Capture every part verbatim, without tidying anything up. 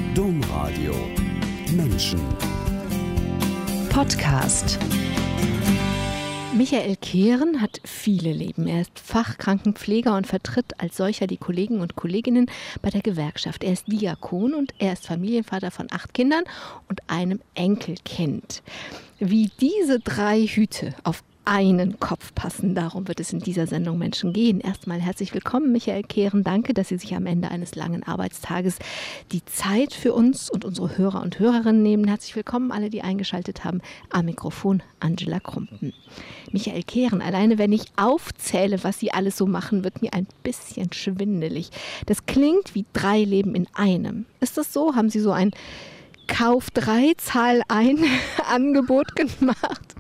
Domradio Menschen Podcast. Michael Kehren hat viele Leben. Er ist Fachkrankenpfleger und vertritt als solcher die Kollegen und Kolleginnen bei der Gewerkschaft. Er ist Diakon und er ist Familienvater von acht Kindern und einem Enkelkind. Wie diese drei Hüte auf einen Kopf passen, darum wird es in dieser Sendung Menschen gehen. Erstmal herzlich willkommen, Michael Kehren. Danke, dass Sie sich am Ende eines langen Arbeitstages die Zeit für uns und unsere Hörer und Hörerinnen nehmen. Herzlich willkommen alle, die eingeschaltet haben. Am Mikrofon Angela Krumpen. Michael Kehren, alleine wenn ich aufzähle, was Sie alles so machen, wird mir ein bisschen schwindelig. Das klingt wie drei Leben in einem. Ist das so? Haben Sie so ein Kauf drei, Zahl ein Angebot gemacht?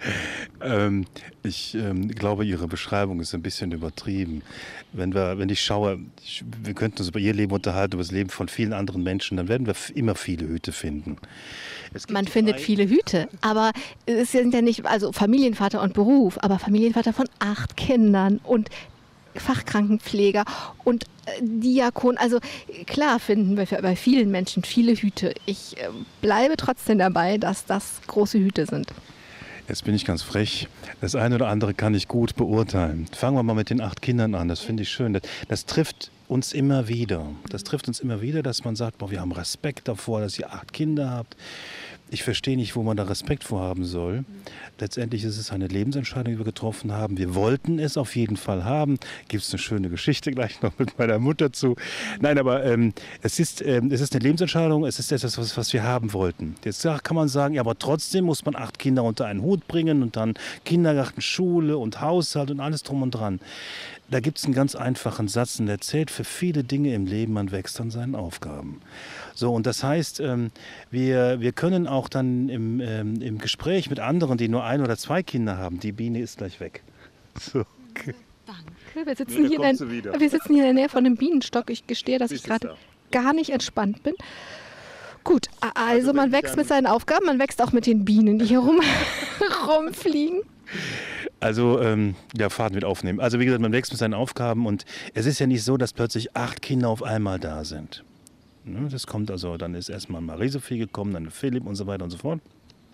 Ähm, ich ähm, glaube, Ihre Beschreibung ist ein bisschen übertrieben. Wenn, wir, wenn ich schaue, ich, wir könnten uns über Ihr Leben unterhalten, über das Leben von vielen anderen Menschen, dann werden wir f- immer viele Hüte finden. Man findet drei viele Hüte, aber es sind ja nicht, also Familienvater und Beruf, aber Familienvater von acht Kindern und Fachkrankenpfleger und äh, Diakon. Also klar finden wir bei vielen Menschen viele Hüte. Ich äh, bleibe trotzdem dabei, dass das große Hüte sind. Jetzt bin ich ganz frech. Das eine oder andere kann ich gut beurteilen. Fangen wir mal mit den acht Kindern an. Das finde ich schön. Das, das trifft uns immer wieder. Das trifft uns immer wieder, dass man sagt, boah, wir haben Respekt davor, dass ihr acht Kinder habt. Ich verstehe nicht, wo man da Respekt vor haben soll. Letztendlich ist es eine Lebensentscheidung, die wir getroffen haben. Wir wollten es auf jeden Fall haben. Gibt es eine schöne Geschichte gleich noch mit meiner Mutter zu. Nein, aber ähm, es, ist, ähm, es ist eine Lebensentscheidung. Es ist etwas, was, was wir haben wollten. Jetzt kann man sagen, ja, aber trotzdem muss man acht Kinder unter einen Hut bringen und dann Kindergarten, Schule und Haushalt und alles drum und dran. Da gibt es einen ganz einfachen Satz, und der zählt für viele Dinge im Leben, man wächst an seinen Aufgaben. So, und das heißt, ähm, wir, wir können auch dann im, ähm, im Gespräch mit anderen, die nur ein oder zwei Kinder haben, die Biene ist gleich weg. So, okay. Danke. Wir sitzen, hier in der, wir sitzen hier in der Nähe von einem Bienenstock. Ich gestehe, dass ich gerade gar nicht entspannt bin. Gut, also, also man wächst mit seinen Aufgaben, man wächst auch mit den Bienen, die hier rum, rumfliegen. Also, ähm, ja, Faden mit aufnehmen. Also, wie gesagt, man wächst mit seinen Aufgaben und es ist ja nicht so, dass plötzlich acht Kinder auf einmal da sind. Ne, das kommt also, dann ist erstmal Marie-Sophie gekommen, dann Philipp und so weiter und so fort.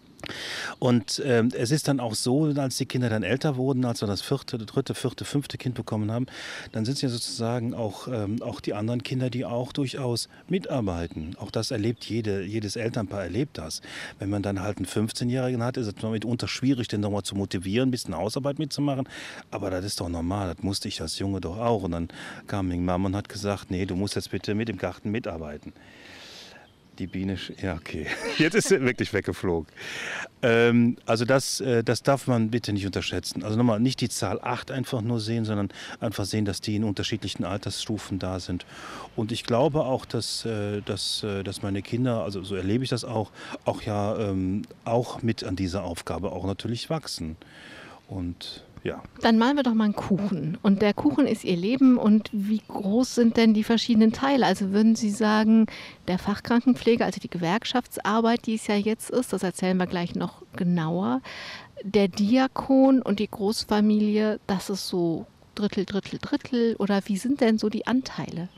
Und ähm, es ist dann auch so, als die Kinder dann älter wurden, als wir das vierte, dritte, vierte, fünfte Kind bekommen haben, dann sind es ja sozusagen auch, ähm, auch die anderen Kinder, die auch durchaus mitarbeiten. Auch das erlebt jede, jedes Elternpaar erlebt das. Wenn man dann halt einen fünfzehnjährigen hat, ist es mitunter schwierig, den nochmal zu motivieren, ein bisschen Hausarbeit mitzumachen. Aber das ist doch normal, das musste ich als Junge doch auch. Und dann kam meine Mama und hat gesagt, nee, du musst jetzt bitte mit im Garten mitarbeiten. Die Biene, ja okay, jetzt ist sie wirklich weggeflogen. Ähm, also das, äh, das darf man bitte nicht unterschätzen. Also nochmal, nicht die Zahl acht einfach nur sehen, sondern einfach sehen, dass die in unterschiedlichen Altersstufen da sind. Und ich glaube auch, dass, äh, dass, äh, dass meine Kinder, also so erlebe ich das auch, auch ja ähm, auch mit an dieser Aufgabe auch natürlich wachsen. Und ja. Dann malen wir doch mal einen Kuchen. Und der Kuchen ist Ihr Leben. Und wie groß sind denn die verschiedenen Teile? Also würden Sie sagen, der Fachkrankenpfleger, also die Gewerkschaftsarbeit, die es ja jetzt ist, das erzählen wir gleich noch genauer. Der Diakon und die Großfamilie, das ist so Drittel, Drittel, Drittel. Oder wie sind denn so die Anteile?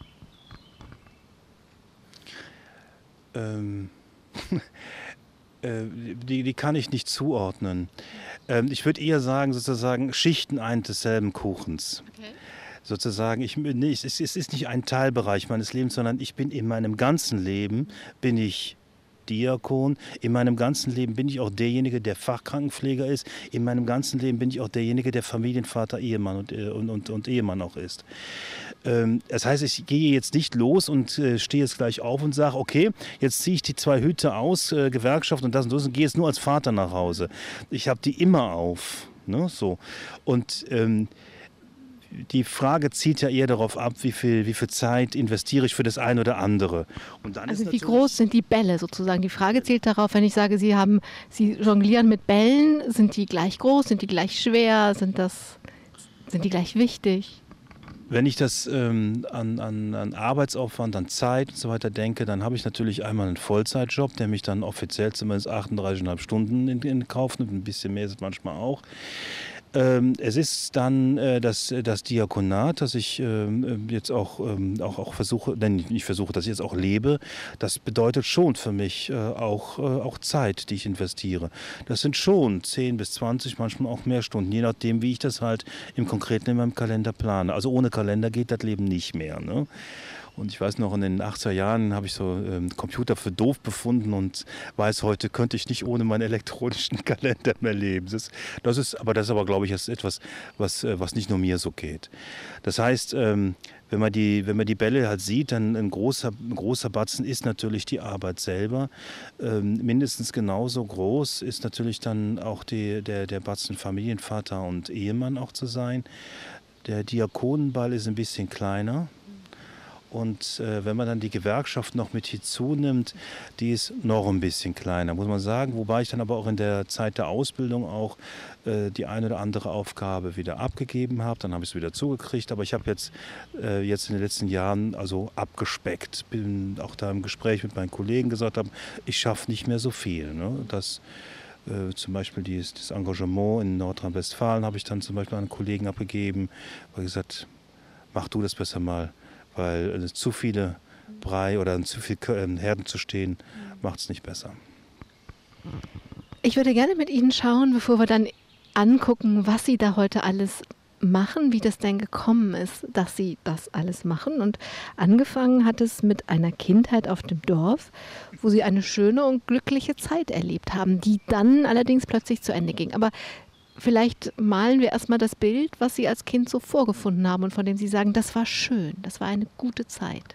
Ähm... Die, die kann ich nicht zuordnen. Ähm, ich würde eher sagen, sozusagen Schichten ein desselben Kuchens. Okay. Sozusagen, ich, nee, es, ist, es ist nicht ein Teilbereich meines Lebens, sondern ich bin in meinem ganzen Leben, bin ich Diakon. In meinem ganzen Leben bin ich auch derjenige, der Fachkrankenpfleger ist. In meinem ganzen Leben bin ich auch derjenige, der Familienvater, Ehemann und, und, und, und Ehemann auch ist. Ähm, das heißt, ich gehe jetzt nicht los und äh, stehe jetzt gleich auf und sage, okay, jetzt ziehe ich die zwei Hüte aus, äh, Gewerkschaft und das und das und gehe jetzt nur als Vater nach Hause. Ich habe die immer auf. Ne? So. Und ähm, die Frage zielt ja eher darauf ab, wie viel, wie viel Zeit investiere ich für das eine oder andere. Und dann also ist wie groß sind die Bälle sozusagen? Die Frage zielt darauf, wenn ich sage, Sie haben, Sie jonglieren mit Bällen, sind die gleich groß, sind die gleich schwer, sind, das, sind die gleich wichtig? Wenn ich das ähm, an, an, an Arbeitsaufwand, an Zeit und so weiter denke, dann habe ich natürlich einmal einen Vollzeitjob, der mich dann offiziell zumindest achtunddreißig Komma fünf Stunden in, in Kauf nimmt. Ein bisschen mehr ist es manchmal auch. Ähm, es ist dann äh, das, das Diakonat, das ich ähm, jetzt auch, ähm, auch, auch versuche, nein, nicht versuche, dass ich jetzt auch lebe. Das bedeutet schon für mich äh, auch, äh, auch Zeit, die ich investiere. Das sind schon zehn bis zwanzig, manchmal auch mehr Stunden, je nachdem, wie ich das halt im Konkreten in meinem Kalender plane. Also ohne Kalender geht das Leben nicht mehr, ne? Und ich weiß noch, in den achtziger Jahren habe ich so ähm, Computer für doof befunden und weiß, heute könnte ich nicht ohne meinen elektronischen Kalender mehr leben. Das ist, das ist aber das ist aber, glaube ich, ist etwas, was, äh, was nicht nur mir so geht. Das heißt, ähm, wenn man die, wenn man die Bälle halt sieht, dann ein großer, ein großer Batzen ist natürlich die Arbeit selber. Ähm, mindestens genauso groß ist natürlich dann auch die, der, der Batzen Familienvater und Ehemann auch zu sein. Der Diakonenball ist ein bisschen kleiner. Und äh, wenn man dann die Gewerkschaft noch mit hinzunimmt, die ist noch ein bisschen kleiner, muss man sagen. Wobei ich dann aber auch in der Zeit der Ausbildung auch äh, die eine oder andere Aufgabe wieder abgegeben habe. Dann habe ich es wieder zugekriegt. Aber ich habe jetzt, äh, jetzt in den letzten Jahren also abgespeckt. Bin auch da im Gespräch mit meinen Kollegen gesagt habe, ich schaffe nicht mehr so viel. Ne? Das, äh, zum Beispiel dieses, das Engagement in Nordrhein-Westfalen habe ich dann zum Beispiel an Kollegen abgegeben, weil ich gesagt, mach du das besser mal. Weil äh, zu viele Brei oder zu viel äh, Herden zu stehen, macht es nicht besser. Ich würde gerne mit Ihnen schauen, bevor wir dann angucken, was Sie da heute alles machen, wie das denn gekommen ist, dass Sie das alles machen. Und angefangen hat es mit einer Kindheit auf dem Dorf, wo Sie eine schöne und glückliche Zeit erlebt haben, die dann allerdings plötzlich zu Ende ging. Aber vielleicht malen wir erstmal das Bild, was Sie als Kind so vorgefunden haben und von dem Sie sagen, das war schön, das war eine gute Zeit.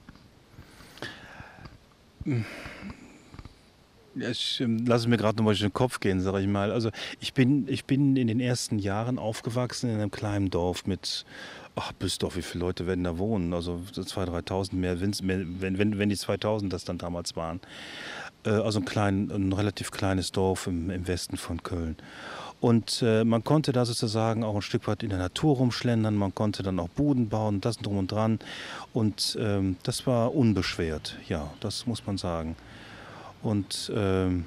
Ja, ich ähm, lasse mir gerade noch mal durch den Kopf gehen, sage ich mal. Also ich bin, ich bin in den ersten Jahren aufgewachsen in einem kleinen Dorf mit, ach, Büsdorf, wie viele Leute werden da wohnen? Also so zweitausend, dreitausend mehr, mehr wenn, wenn, wenn die zweitausend das dann damals waren. Äh, also ein, klein, ein relativ kleines Dorf im, im Westen von Köln. Und äh, man konnte da sozusagen auch ein Stück weit in der Natur rumschlendern, man konnte dann auch Buden bauen, das drum und dran. Und ähm, das war unbeschwert, ja, das muss man sagen. Und ähm,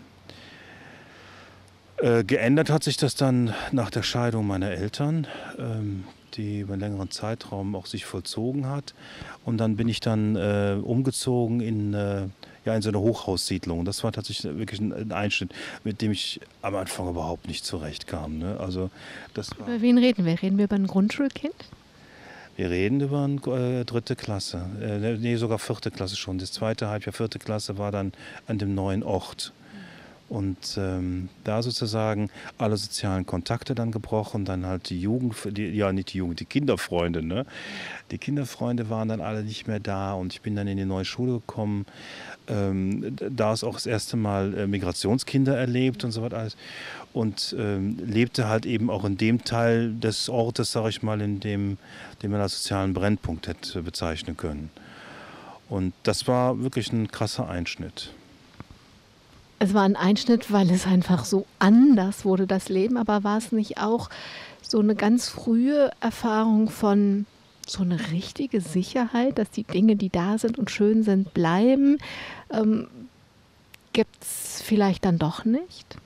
äh, geändert hat sich das dann nach der Scheidung meiner Eltern, ähm, die über einen längeren Zeitraum auch sich vollzogen hat. Und dann bin ich dann äh, umgezogen in, äh, ja, in so eine Hochhaussiedlung. Das war tatsächlich wirklich ein, ein Einschnitt, mit dem ich am Anfang überhaupt nicht zurechtkam. Ne? Also, das war Über wen reden wir? Reden wir über ein Grundschulkind? Wir reden über eine äh, dritte Klasse, äh, nee, sogar vierte Klasse schon. Das zweite Halbjahr, vierte Klasse war dann an dem neuen Ort. Und ähm, da sozusagen alle sozialen Kontakte dann gebrochen, dann halt die Jugend, die, ja nicht die Jugend, die Kinderfreunde, ne? Die Kinderfreunde waren dann alle nicht mehr da und ich bin dann in die neue Schule gekommen. Ähm, da ist auch das erste Mal äh, Migrationskinder erlebt und so weiter alles. Und ähm, lebte halt eben auch in dem Teil des Ortes, sage ich mal, in dem, den man als sozialen Brennpunkt hätte bezeichnen können. Und das war wirklich ein krasser Einschnitt. Es war ein Einschnitt, weil es einfach so anders wurde, das Leben. Aber war es nicht auch so eine ganz frühe Erfahrung von so eine richtige Sicherheit, dass die Dinge, die da sind und schön sind, bleiben? Ähm, gibt es vielleicht dann doch nicht?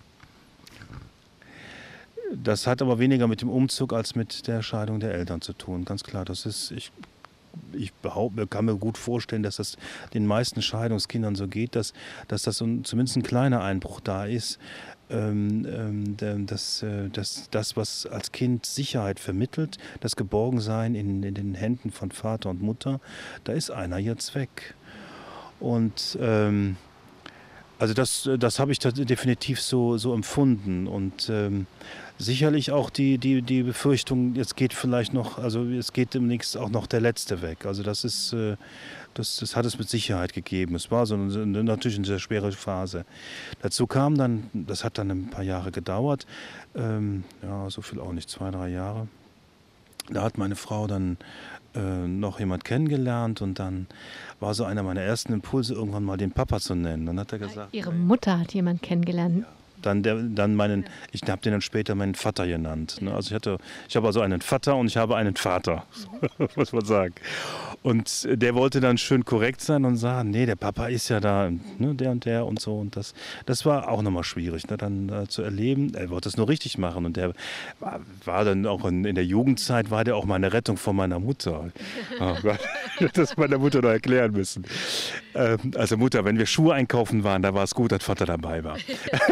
Das hat aber weniger mit dem Umzug als mit der Scheidung der Eltern zu tun. Ganz klar, das ist, ich, ich behaupte, kann mir gut vorstellen, dass das den meisten Scheidungskindern so geht, dass, dass das so ein, zumindest ein kleiner Einbruch da ist. Ähm, ähm, dass, äh, dass das, was als Kind Sicherheit vermittelt, das Geborgensein in, in den Händen von Vater und Mutter, da ist einer jetzt weg. Und ähm, also das, das habe ich da definitiv so, so empfunden und ähm, sicherlich auch die, die, die Befürchtung, jetzt geht vielleicht noch, also es geht demnächst auch noch der Letzte weg. Also das ist, äh, das, das hat es mit Sicherheit gegeben. Es war so eine, natürlich eine sehr schwere Phase. Dazu kam dann, das hat dann ein paar Jahre gedauert, ähm, ja, so viel auch nicht, zwei, drei Jahre. Da hat meine Frau dann äh, noch jemand kennengelernt und dann war so einer meiner ersten Impulse, irgendwann mal den Papa zu nennen. Dann hat er gesagt, Ihre Mutter hat jemand kennengelernt. dann, der, dann meinen, ich habe den dann später meinen Vater genannt. Ne? Also ich hatte, ich habe also einen Vater und ich habe einen Vater, muss man sagen. Und der wollte dann schön korrekt sein und sagen, nee, der Papa ist ja da, ne, der und der und so. Und das, das war auch nochmal schwierig, ne, dann äh, zu erleben. Er wollte es nur richtig machen. Und der war, war dann auch in, in der Jugendzeit, war der auch meine Rettung von meiner Mutter. Oh Gott, das meiner Mutter noch erklären müssen. Ähm, also Mutter, wenn wir Schuhe einkaufen waren, da war es gut, dass Vater dabei war.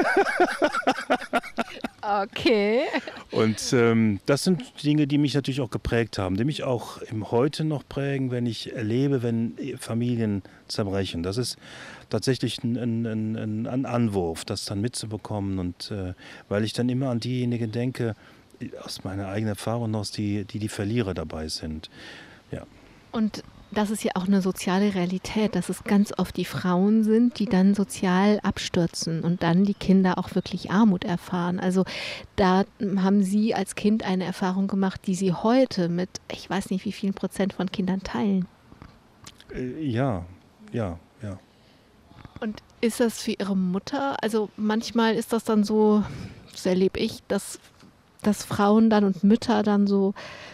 Okay. Und ähm, das sind Dinge, die mich natürlich auch geprägt haben, die mich auch im Heute noch prägen, wenn ich erlebe, wenn Familien zerbrechen. Das ist tatsächlich ein, ein, ein, ein Anwurf, das dann mitzubekommen. Und äh, weil ich dann immer an diejenigen denke, aus meiner eigenen Erfahrung aus, die die, die Verlierer dabei sind. Ja. Und das ist ja auch eine soziale Realität, dass es ganz oft die Frauen sind, die dann sozial abstürzen und dann die Kinder auch wirklich Armut erfahren. Also da haben Sie als Kind eine Erfahrung gemacht, die Sie heute mit, ich weiß nicht wie vielen Prozent von Kindern teilen. Äh, ja, ja, ja. Und ist das für Ihre Mutter, also manchmal ist das dann so, das erlebe ich, dass, dass Frauen dann und Mütter dann so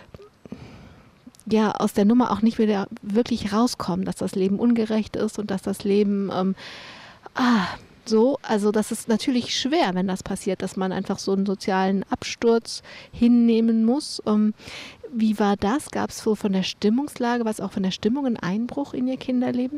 ja aus der Nummer auch nicht wieder wirklich rauskommen, dass das Leben ungerecht ist und dass das Leben ähm, ah, so, also das ist natürlich schwer, wenn das passiert, dass man einfach so einen sozialen Absturz hinnehmen muss. Ähm, wie war das? Gab es so von der Stimmungslage, was auch von der Stimmung einen Einbruch in Ihr Kinderleben?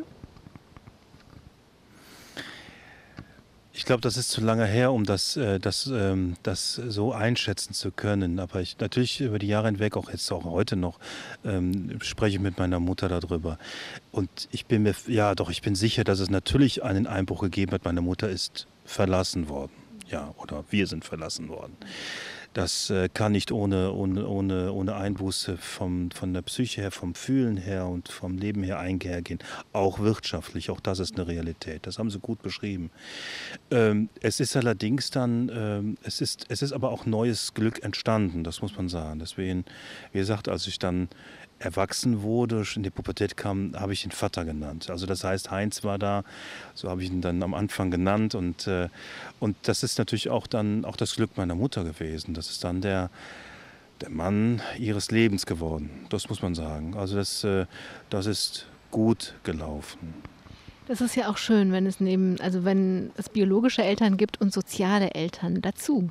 Ich glaube, das ist zu lange her, um das, äh, das, ähm, das so einschätzen zu können. Aber ich natürlich über die Jahre hinweg, auch jetzt auch heute noch, ähm, spreche ich mit meiner Mutter darüber. Und ich bin mir, ja doch, ich bin sicher, dass es natürlich einen Einbruch gegeben hat. Meine Mutter ist verlassen worden. Ja, oder wir sind verlassen worden. Das äh, kann nicht ohne, ohne, ohne, ohne Einbuße vom, von der Psyche her, vom Fühlen her und vom Leben her einhergehen. Auch wirtschaftlich, auch das ist eine Realität. Das haben Sie gut beschrieben. Ähm, es ist allerdings dann, ähm, es ist, es ist aber auch neues Glück entstanden, das muss man sagen. Deswegen, wie gesagt, als ich dann erwachsen wurde, in die Pubertät kam, habe ich ihn Vater genannt. Also das heißt, Heinz war da, so habe ich ihn dann am Anfang genannt. Und, äh, und das ist natürlich auch dann auch das Glück meiner Mutter gewesen. Das ist dann der, der Mann ihres Lebens geworden. Das muss man sagen. Also das, äh, das ist gut gelaufen. Das ist ja auch schön, wenn es neben, also wenn es biologische Eltern gibt und soziale Eltern dazu.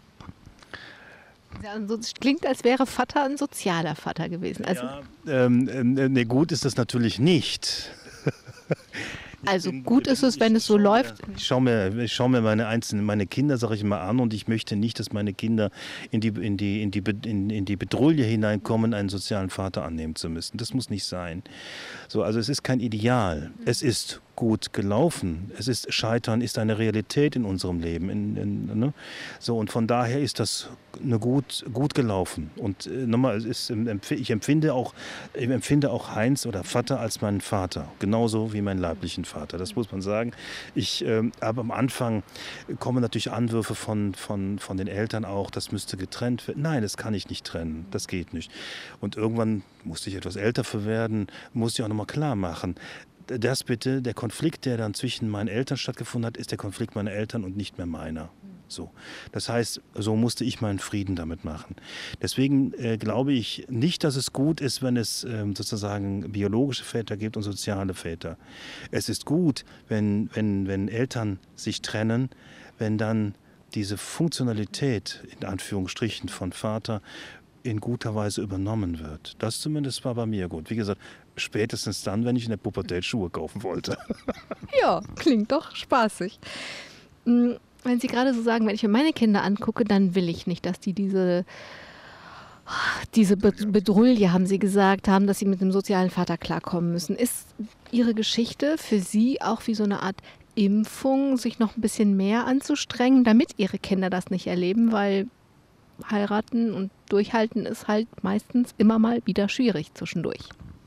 Ja, so, es klingt, als wäre Vater ein sozialer Vater gewesen. Also, ja, ähm, äh, nee, gut ist das natürlich nicht. Also gut ist es, wenn es so läuft. Ich schaue mir, ich schaue mir meine einzelnen, meine Kinder, sage ich mal, an und ich möchte nicht, dass meine Kinder in die, in die, in die, in, in die Bedrulle hineinkommen, einen sozialen Vater annehmen zu müssen. Das muss nicht sein. So, also es ist kein Ideal. Es ist gut gelaufen. Es ist Scheitern ist eine Realität in unserem Leben. In, in, ne? So, und von daher ist das eine gut, gut gelaufen. Und äh, nochmal, es ist, ich empfinde auch, ich empfinde auch Heinz oder Vater als meinen Vater, genauso wie meinen leiblichen Vater. Das muss man sagen. Ich, äh, aber am Anfang kommen natürlich Anwürfe von, von, von den Eltern auch, das müsste getrennt werden. Nein, das kann ich nicht trennen. Das geht nicht. Und irgendwann musste ich etwas älter für werden, musste ich auch nochmal klar machen. Das bitte, der Konflikt, der dann zwischen meinen Eltern stattgefunden hat, ist der Konflikt meiner Eltern und nicht mehr meiner. So. Das heißt, so musste ich meinen Frieden damit machen. Deswegen äh, glaube ich nicht, dass es gut ist, wenn es ähm, sozusagen biologische Väter gibt und soziale Väter. Es ist gut, wenn, wenn, wenn Eltern sich trennen, wenn dann diese Funktionalität, in Anführungsstrichen, von Vater in guter Weise übernommen wird. Das zumindest war bei mir gut. Wie gesagt, spätestens dann, wenn ich in der Pubertät Schuhe kaufen wollte. Ja, klingt doch spaßig. Wenn Sie gerade so sagen, wenn ich mir meine Kinder angucke, dann will ich nicht, dass die diese, diese Bedrulle, haben Sie gesagt, haben, dass sie mit dem sozialen Vater klarkommen müssen. Ist Ihre Geschichte für Sie auch wie so eine Art Impfung, sich noch ein bisschen mehr anzustrengen, damit Ihre Kinder das nicht erleben, weil heiraten und durchhalten ist halt meistens immer mal wieder schwierig zwischendurch.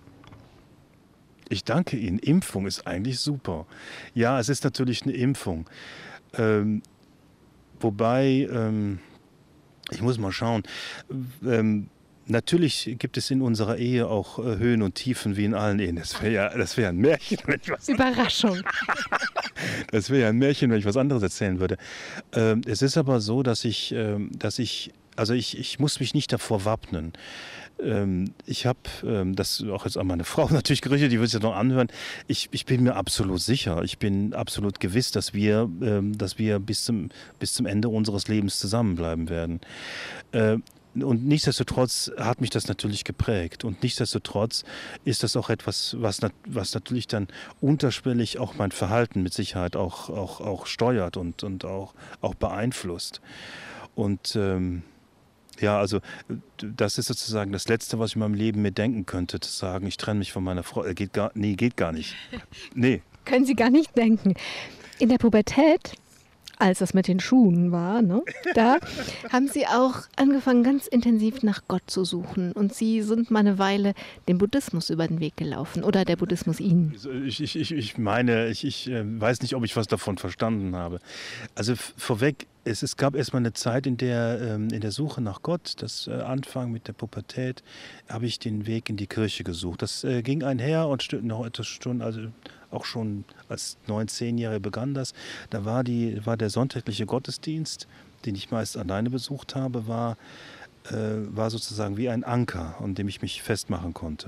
Ich danke Ihnen. Impfung ist eigentlich super. Ja, es ist natürlich eine Impfung. Ähm, wobei, ähm, ich muss mal schauen, ähm, natürlich gibt es in unserer Ehe auch äh, Höhen und Tiefen wie in allen Ehen. Das wäre ja, das wär ein Märchen, wenn ich was Überraschung. Das wäre ja ein Märchen, wenn ich was anderes erzählen würde. Ähm, es ist aber so, dass ich, ähm, dass ich also ich, ich muss mich nicht davor wappnen. Ähm, ich habe, ähm, das auch jetzt an meine Frau natürlich gerichtet, die wird es ja noch anhören, ich, ich bin mir absolut sicher, ich bin absolut gewiss, dass wir, ähm, dass wir bis zum, bis zum Ende unseres Lebens zusammenbleiben werden. Äh, Und nichtsdestotrotz hat mich das natürlich geprägt. Und nichtsdestotrotz ist das auch etwas, was, nat was natürlich dann unterschwellig auch mein Verhalten mit Sicherheit auch, auch, auch steuert und, und auch, auch beeinflusst. Und ähm, ja, also das ist sozusagen das Letzte, was ich in meinem Leben mir denken könnte, zu sagen, ich trenne mich von meiner Frau. Äh, geht gar, nee, geht gar nicht. Nee. Können Sie gar nicht denken. In der Pubertät, als das mit den Schuhen war, ne, da haben Sie auch angefangen, ganz intensiv nach Gott zu suchen. Und Sie sind mal eine Weile dem Buddhismus über den Weg gelaufen. Oder der Buddhismus Ihnen? Ich, ich, ich, ich meine, ich, ich äh, weiß nicht, ob ich was davon verstanden habe. Also vorweg, es, es gab erstmal eine Zeit in der, ähm, in der Suche nach Gott, das äh, Anfang mit der Pubertät, habe ich den Weg in die Kirche gesucht. Das äh, ging einher und st- noch etwas Stunden, also auch schon als neun-, zehnjährige begann das. Da war, die, war der sonntägliche Gottesdienst, den ich meist alleine besucht habe, war, äh, war sozusagen wie ein Anker, an dem ich mich festmachen konnte.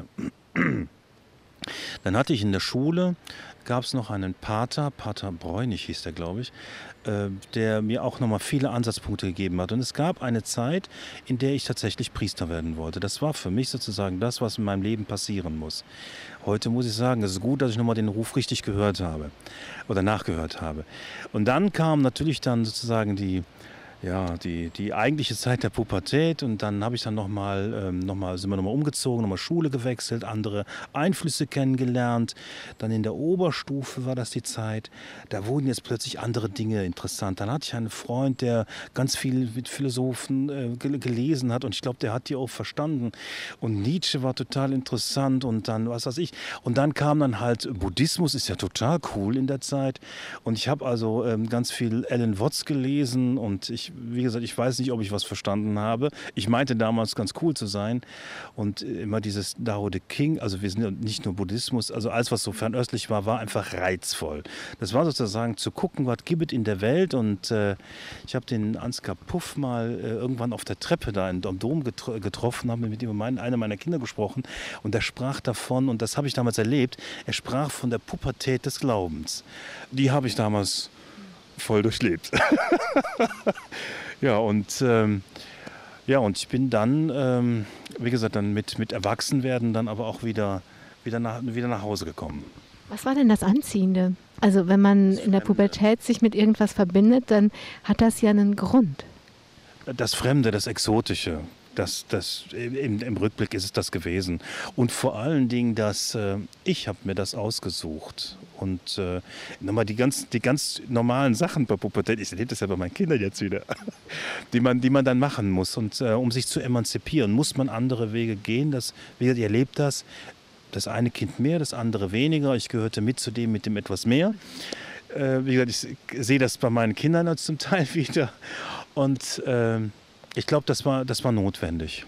Dann hatte ich in der Schule, gab es noch einen Pater, Pater Bräunig hieß der, glaube ich, äh, der mir auch nochmal viele Ansatzpunkte gegeben hat. Und es gab eine Zeit, in der ich tatsächlich Priester werden wollte. Das war für mich sozusagen das, was in meinem Leben passieren muss. Heute muss ich sagen, es ist gut, dass ich nochmal den Ruf richtig gehört habe oder nachgehört habe. Und dann kam natürlich dann sozusagen die, ja, die, die eigentliche Zeit der Pubertät und dann habe ich dann nochmal, ähm, noch mal, sind wir nochmal umgezogen, nochmal Schule gewechselt, andere Einflüsse kennengelernt. Dann in der Oberstufe war das die Zeit, da wurden jetzt plötzlich andere Dinge interessant. Dann hatte ich einen Freund, der ganz viel mit Philosophen äh, gel gelesen hat und ich glaube, der hat die auch verstanden. Und Nietzsche war total interessant und dann, was weiß ich. Und dann kam dann halt Buddhismus, ist ja total cool in der Zeit. Und ich habe also ähm, ganz viel Alan Watts gelesen und ich wie gesagt, ich weiß nicht, ob ich was verstanden habe. Ich meinte damals ganz cool zu sein und immer dieses Tao Te Ching, also wir sind ja nicht nur Buddhismus, also alles, was so fernöstlich war, war einfach reizvoll. Das war sozusagen zu gucken, was gibt es in der Welt und äh, ich habe den Ansgar Puff mal äh, irgendwann auf der Treppe da im Dom getro getroffen, habe mit ihm mein, einer meiner Kinder gesprochen und er sprach davon, und das habe ich damals erlebt, er sprach von der Pubertät des Glaubens. Die habe ich damals voll durchlebt. Ja, und, ähm, ja, und ich bin dann, ähm, wie gesagt, dann mit, mit Erwachsenwerden dann aber auch wieder, wieder, nach, wieder nach Hause gekommen. Was war denn das Anziehende? Also wenn man in der Pubertät sich mit irgendwas verbindet, dann hat das ja einen Grund. Das Fremde, das Exotische. Das, das, im, Im Rückblick ist es das gewesen. Und vor allen Dingen, dass äh, ich habe mir das ausgesucht. Und äh, nochmal die ganz, die ganz normalen Sachen bei Pubertät, ich erlebe das ja bei meinen Kindern jetzt wieder, die man, die man dann machen muss. Und äh, um sich zu emanzipieren, muss man andere Wege gehen. Das, wie gesagt, ihr erlebt das. Das eine Kind mehr, das andere weniger. Ich gehörte mit zu dem mit dem etwas mehr. Äh, wie gesagt, ich sehe das bei meinen Kindern als zum Teil wieder. Und äh, ich glaube, das war, das war notwendig.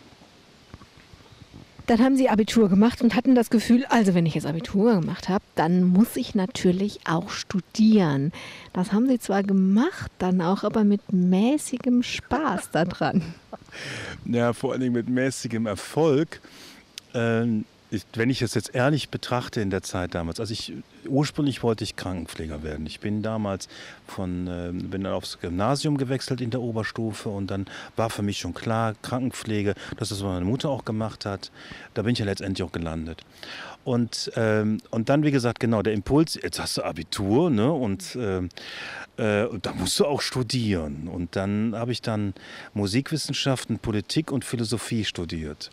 Dann haben Sie Abitur gemacht und hatten das Gefühl, also wenn ich jetzt Abitur gemacht habe, dann muss ich natürlich auch studieren. Das haben Sie zwar gemacht, dann auch aber mit mäßigem Spaß daran. Ja, vor allen Dingen mit mäßigem Erfolg. Ähm, ich, wenn ich es jetzt ehrlich betrachte in der Zeit damals, also ich, ursprünglich wollte ich Krankenpfleger werden. Ich bin damals von, äh, bin dann aufs Gymnasium gewechselt in der Oberstufe und dann war für mich schon klar, Krankenpflege, das ist, was meine Mutter auch gemacht hat, da bin ich ja letztendlich auch gelandet. Und, ähm, und dann, wie gesagt, genau, der Impuls, jetzt hast du Abitur, ne, und äh, äh, da musst du auch studieren. Und dann habe ich dann Musikwissenschaften, Politik und Philosophie studiert.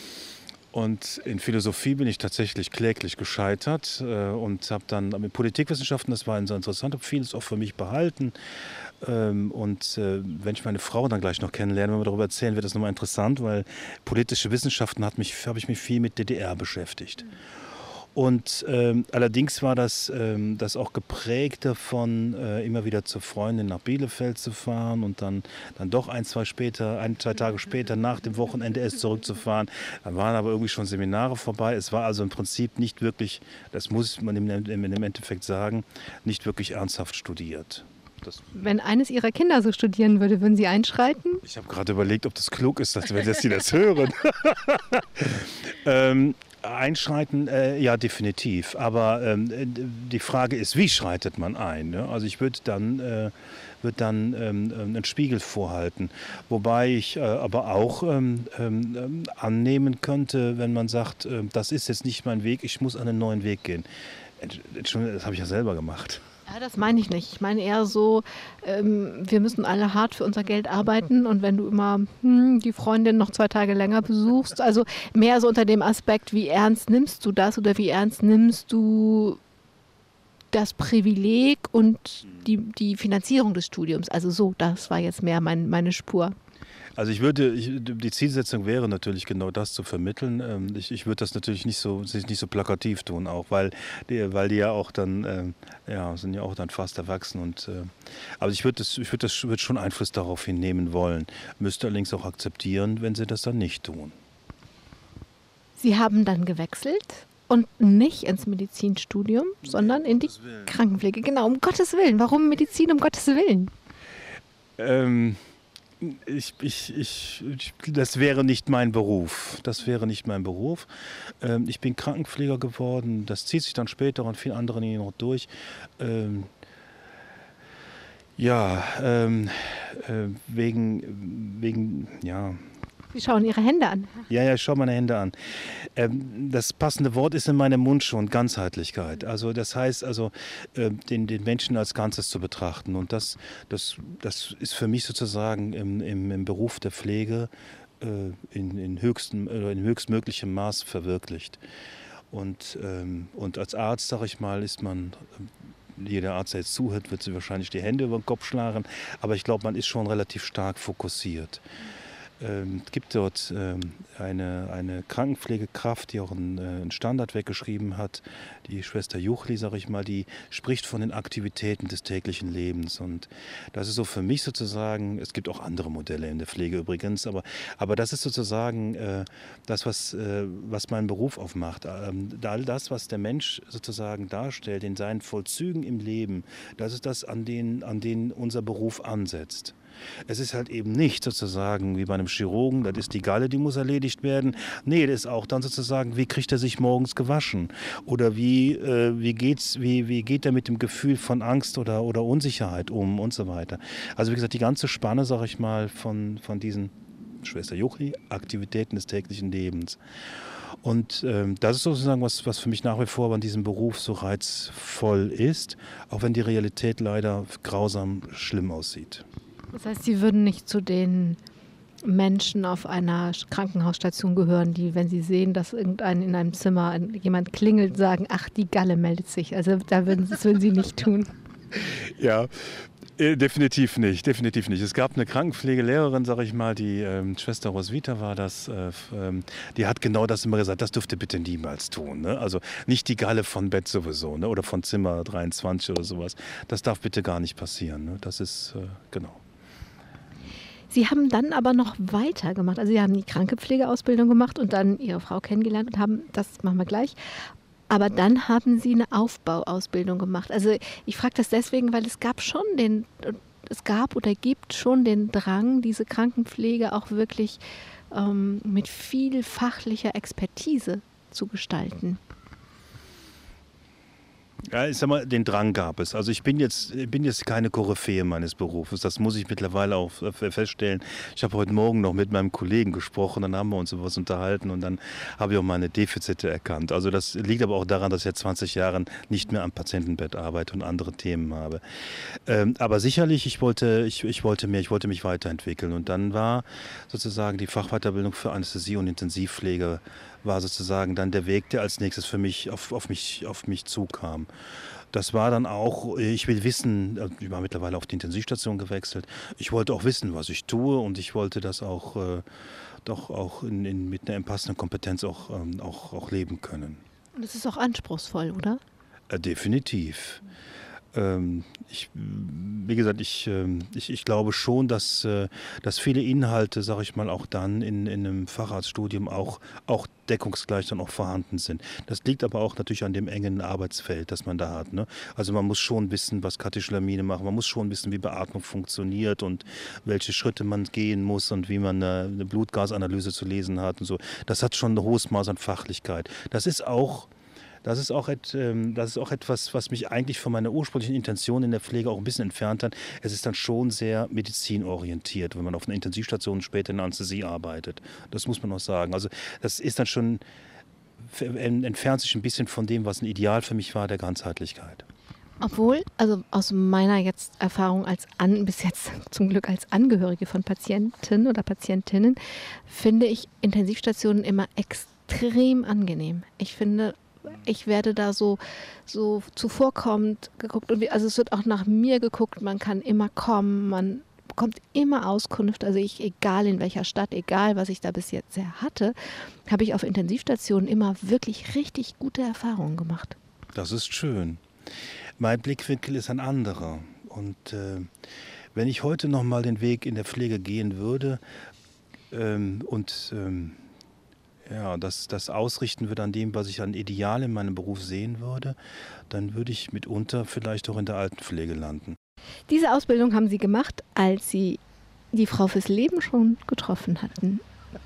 Und in Philosophie bin ich tatsächlich kläglich gescheitert äh, und habe dann mit Politikwissenschaften, das war so interessant, habe vieles auch für mich behalten. Ähm, und äh, wenn ich meine Frau dann gleich noch kennenlerne, wenn wir darüber erzählen, wird das nochmal interessant, weil politische Wissenschaften hat mich, habe ich mich viel mit D D R beschäftigt. Und ähm, allerdings war das, ähm, das auch geprägt davon, äh, immer wieder zur Freundin nach Bielefeld zu fahren und dann, dann doch ein, zwei später, ein, zwei Tage später nach dem Wochenende erst zurückzufahren. Dann waren aber irgendwie schon Seminare vorbei. Es war also im Prinzip nicht wirklich, das muss man im, im, im Endeffekt sagen, nicht wirklich ernsthaft studiert. Das Wenn eines Ihrer Kinder so studieren würde, würden Sie einschreiten? Ich habe gerade überlegt, ob das klug ist, dass, dass Sie das hören. ähm, einschreiten, äh, ja, definitiv. Aber ähm, die Frage ist, wie schreitet man ein? Ne? Also ich würde dann, äh, würd dann ähm, einen Spiegel vorhalten. Wobei ich äh, aber auch ähm, ähm, annehmen könnte, wenn man sagt, äh, das ist jetzt nicht mein Weg, ich muss einen neuen Weg gehen. Entschuldigung, das habe ich ja selber gemacht. Ja, das meine ich nicht. Ich meine eher so, ähm, wir müssen alle hart für unser Geld arbeiten und wenn du immer hm, die Freundin noch zwei Tage länger besuchst, also mehr so unter dem Aspekt, wie ernst nimmst du das oder wie ernst nimmst du das Privileg und die, die Finanzierung des Studiums. Also so, das war jetzt mehr mein, meine Spur. Also ich würde, ich, die Zielsetzung wäre natürlich genau das zu vermitteln. Ähm, Ich, ich würde das natürlich nicht so, nicht so plakativ tun, auch weil die, weil die ja auch dann, ähm, ja, sind ja auch dann fast erwachsen und, äh, aber ich würde das, ich würde das, würde schon Einfluss darauf hinnehmen wollen. Müsste allerdings auch akzeptieren, wenn sie das dann nicht tun. Sie haben dann gewechselt und nicht ins Medizinstudium, sondern in die Krankenpflege. Genau, um Gottes Willen. Warum Medizin, um Gottes Willen? Ähm, Ich, ich, ich, ich, das wäre nicht mein Beruf. Das wäre nicht mein Beruf. Ähm, ich bin Krankenpfleger geworden. Das zieht sich dann später und vielen anderen hier noch durch. Ähm, ja, ähm, äh, wegen, wegen, ja. Sie schauen Ihre Hände an. Ja, ja, ich schaue meine Hände an. Ähm, das passende Wort ist in meinem Mund schon Ganzheitlichkeit. Also das heißt also, äh, den, den Menschen als Ganzes zu betrachten. Und das, das, das ist für mich sozusagen im, im, im Beruf der Pflege äh, in, in, höchstem, äh, in höchstmöglichem Maß verwirklicht. Und, ähm, und als Arzt, sage ich mal, ist man... Jeder Arzt, der jetzt zuhört, wird sich wahrscheinlich die Hände über den Kopf schlagen. Aber ich glaube, man ist schon relativ stark fokussiert. Ähm, es gibt dort ähm, eine, eine Krankenpflegekraft, die auch einen, äh, einen Standard weggeschrieben hat, die Schwester Juchli, sage ich mal, die spricht von den Aktivitäten des täglichen Lebens. Und das ist so für mich sozusagen, es gibt auch andere Modelle in der Pflege übrigens, aber, aber das ist sozusagen äh, das, was, äh, was meinen Beruf aufmacht. Ähm, all das, was der Mensch sozusagen darstellt in seinen Vollzügen im Leben, das ist das, an den, an den unser Beruf ansetzt. Es ist halt eben nicht sozusagen wie bei einem Chirurgen, das ist die Galle, die muss erledigt werden. Nee, das ist auch dann sozusagen, wie kriegt er sich morgens gewaschen? Oder wie, äh, wie, geht's, wie, wie geht er mit dem Gefühl von Angst oder, oder Unsicherheit um und so weiter. Also wie gesagt, die ganze Spanne, sage ich mal, von, von diesen, Schwester Juchli, Aktivitäten des täglichen Lebens. Und ähm, das ist sozusagen, was, was für mich nach wie vor an diesem Beruf so reizvoll ist, auch wenn die Realität leider grausam schlimm aussieht. Das heißt, Sie würden nicht zu den Menschen auf einer Krankenhausstation gehören, die, wenn sie sehen, dass irgendein in einem Zimmer jemand klingelt, sagen, ach, die Galle meldet sich. Also da würden, das würden Sie nicht tun. Ja, äh, definitiv nicht, definitiv nicht. Es gab eine Krankenpflegelehrerin, sage ich mal, die ähm, Schwester Roswitha war das, äh, ähm, die hat genau das immer gesagt, das dürft ihr bitte niemals tun. Ne? Also nicht die Galle von Bett sowieso, ne? Oder von Zimmer dreiundzwanzig oder sowas. Das darf bitte gar nicht passieren. Ne? Das ist, äh, genau. Sie haben dann aber noch weitergemacht. Also Sie haben die Krankenpflegeausbildung gemacht und dann Ihre Frau kennengelernt und haben, das machen wir gleich, aber dann haben Sie eine Aufbauausbildung gemacht. Also ich frage das deswegen, weil es gab schon den, es gab oder gibt schon den Drang, diese Krankenpflege auch wirklich ähm, mit viel fachlicher Expertise zu gestalten. Ja, ich sag mal, den Drang gab es. Also ich bin jetzt, bin jetzt keine Koryphäe meines Berufes. Das muss ich mittlerweile auch feststellen. Ich habe heute Morgen noch mit meinem Kollegen gesprochen, dann haben wir uns über was unterhalten und dann habe ich auch meine Defizite erkannt. Also das liegt aber auch daran, dass ich seit zwanzig Jahren nicht mehr am Patientenbett arbeite und andere Themen habe. Ähm, aber sicherlich, ich wollte, ich, ich wollte mehr, ich wollte mich weiterentwickeln. Und dann war sozusagen die Fachweiterbildung für Anästhesie und Intensivpflege war sozusagen dann der Weg, der als nächstes für mich auf, auf mich auf mich zukam. Das war dann auch, ich will wissen, ich war mittlerweile auf die Intensivstation gewechselt, ich wollte auch wissen, was ich tue und ich wollte das auch, äh, doch auch in, in, mit einer passenden Kompetenz auch, ähm, auch, auch leben können. Und es ist auch anspruchsvoll, oder? Äh, definitiv. Ähm, ich, wie gesagt, ich, ähm, ich, ich glaube schon, dass, äh, dass viele Inhalte, sage ich mal, auch dann in, in einem Facharztstudium auch, auch deckungsgleich dann auch vorhanden sind. Das liegt aber auch natürlich an dem engen Arbeitsfeld, das man da hat. Ne? Also man muss schon wissen, was Katecholamine machen, man muss schon wissen, wie Beatmung funktioniert und welche Schritte man gehen muss und wie man eine, eine Blutgasanalyse zu lesen hat und so. Das hat schon ein hohes Maß an Fachlichkeit. Das ist auch Das ist, auch et, ähm, das ist auch etwas, was mich eigentlich von meiner ursprünglichen Intention in der Pflege auch ein bisschen entfernt hat. Es ist dann schon sehr medizinorientiert, wenn man auf einer Intensivstation später in der Anästhesie arbeitet. Das muss man auch sagen. Also das ist dann schon, entfernt sich ein bisschen von dem, was ein Ideal für mich war, der Ganzheitlichkeit. Obwohl, also aus meiner jetzt Erfahrung als an, bis jetzt zum Glück als Angehörige von Patienten oder Patientinnen, finde ich Intensivstationen immer extrem angenehm. Ich finde, ich werde da so, so zuvorkommend geguckt. Und wie, also es wird auch nach mir geguckt, man kann immer kommen, man bekommt immer Auskunft. Also ich, egal in welcher Stadt, egal was ich da bis jetzt hatte, habe ich auf Intensivstationen immer wirklich richtig gute Erfahrungen gemacht. Das ist schön. Mein Blickwinkel ist ein anderer. Und äh, wenn ich heute noch mal den Weg in der Pflege gehen würde ähm, und ähm, ja, das, das ausrichten würde an dem, was ich an Ideal in meinem Beruf sehen würde, dann würde ich mitunter vielleicht auch in der Altenpflege landen. Diese Ausbildung haben Sie gemacht, als Sie die Frau fürs Leben schon getroffen hatten.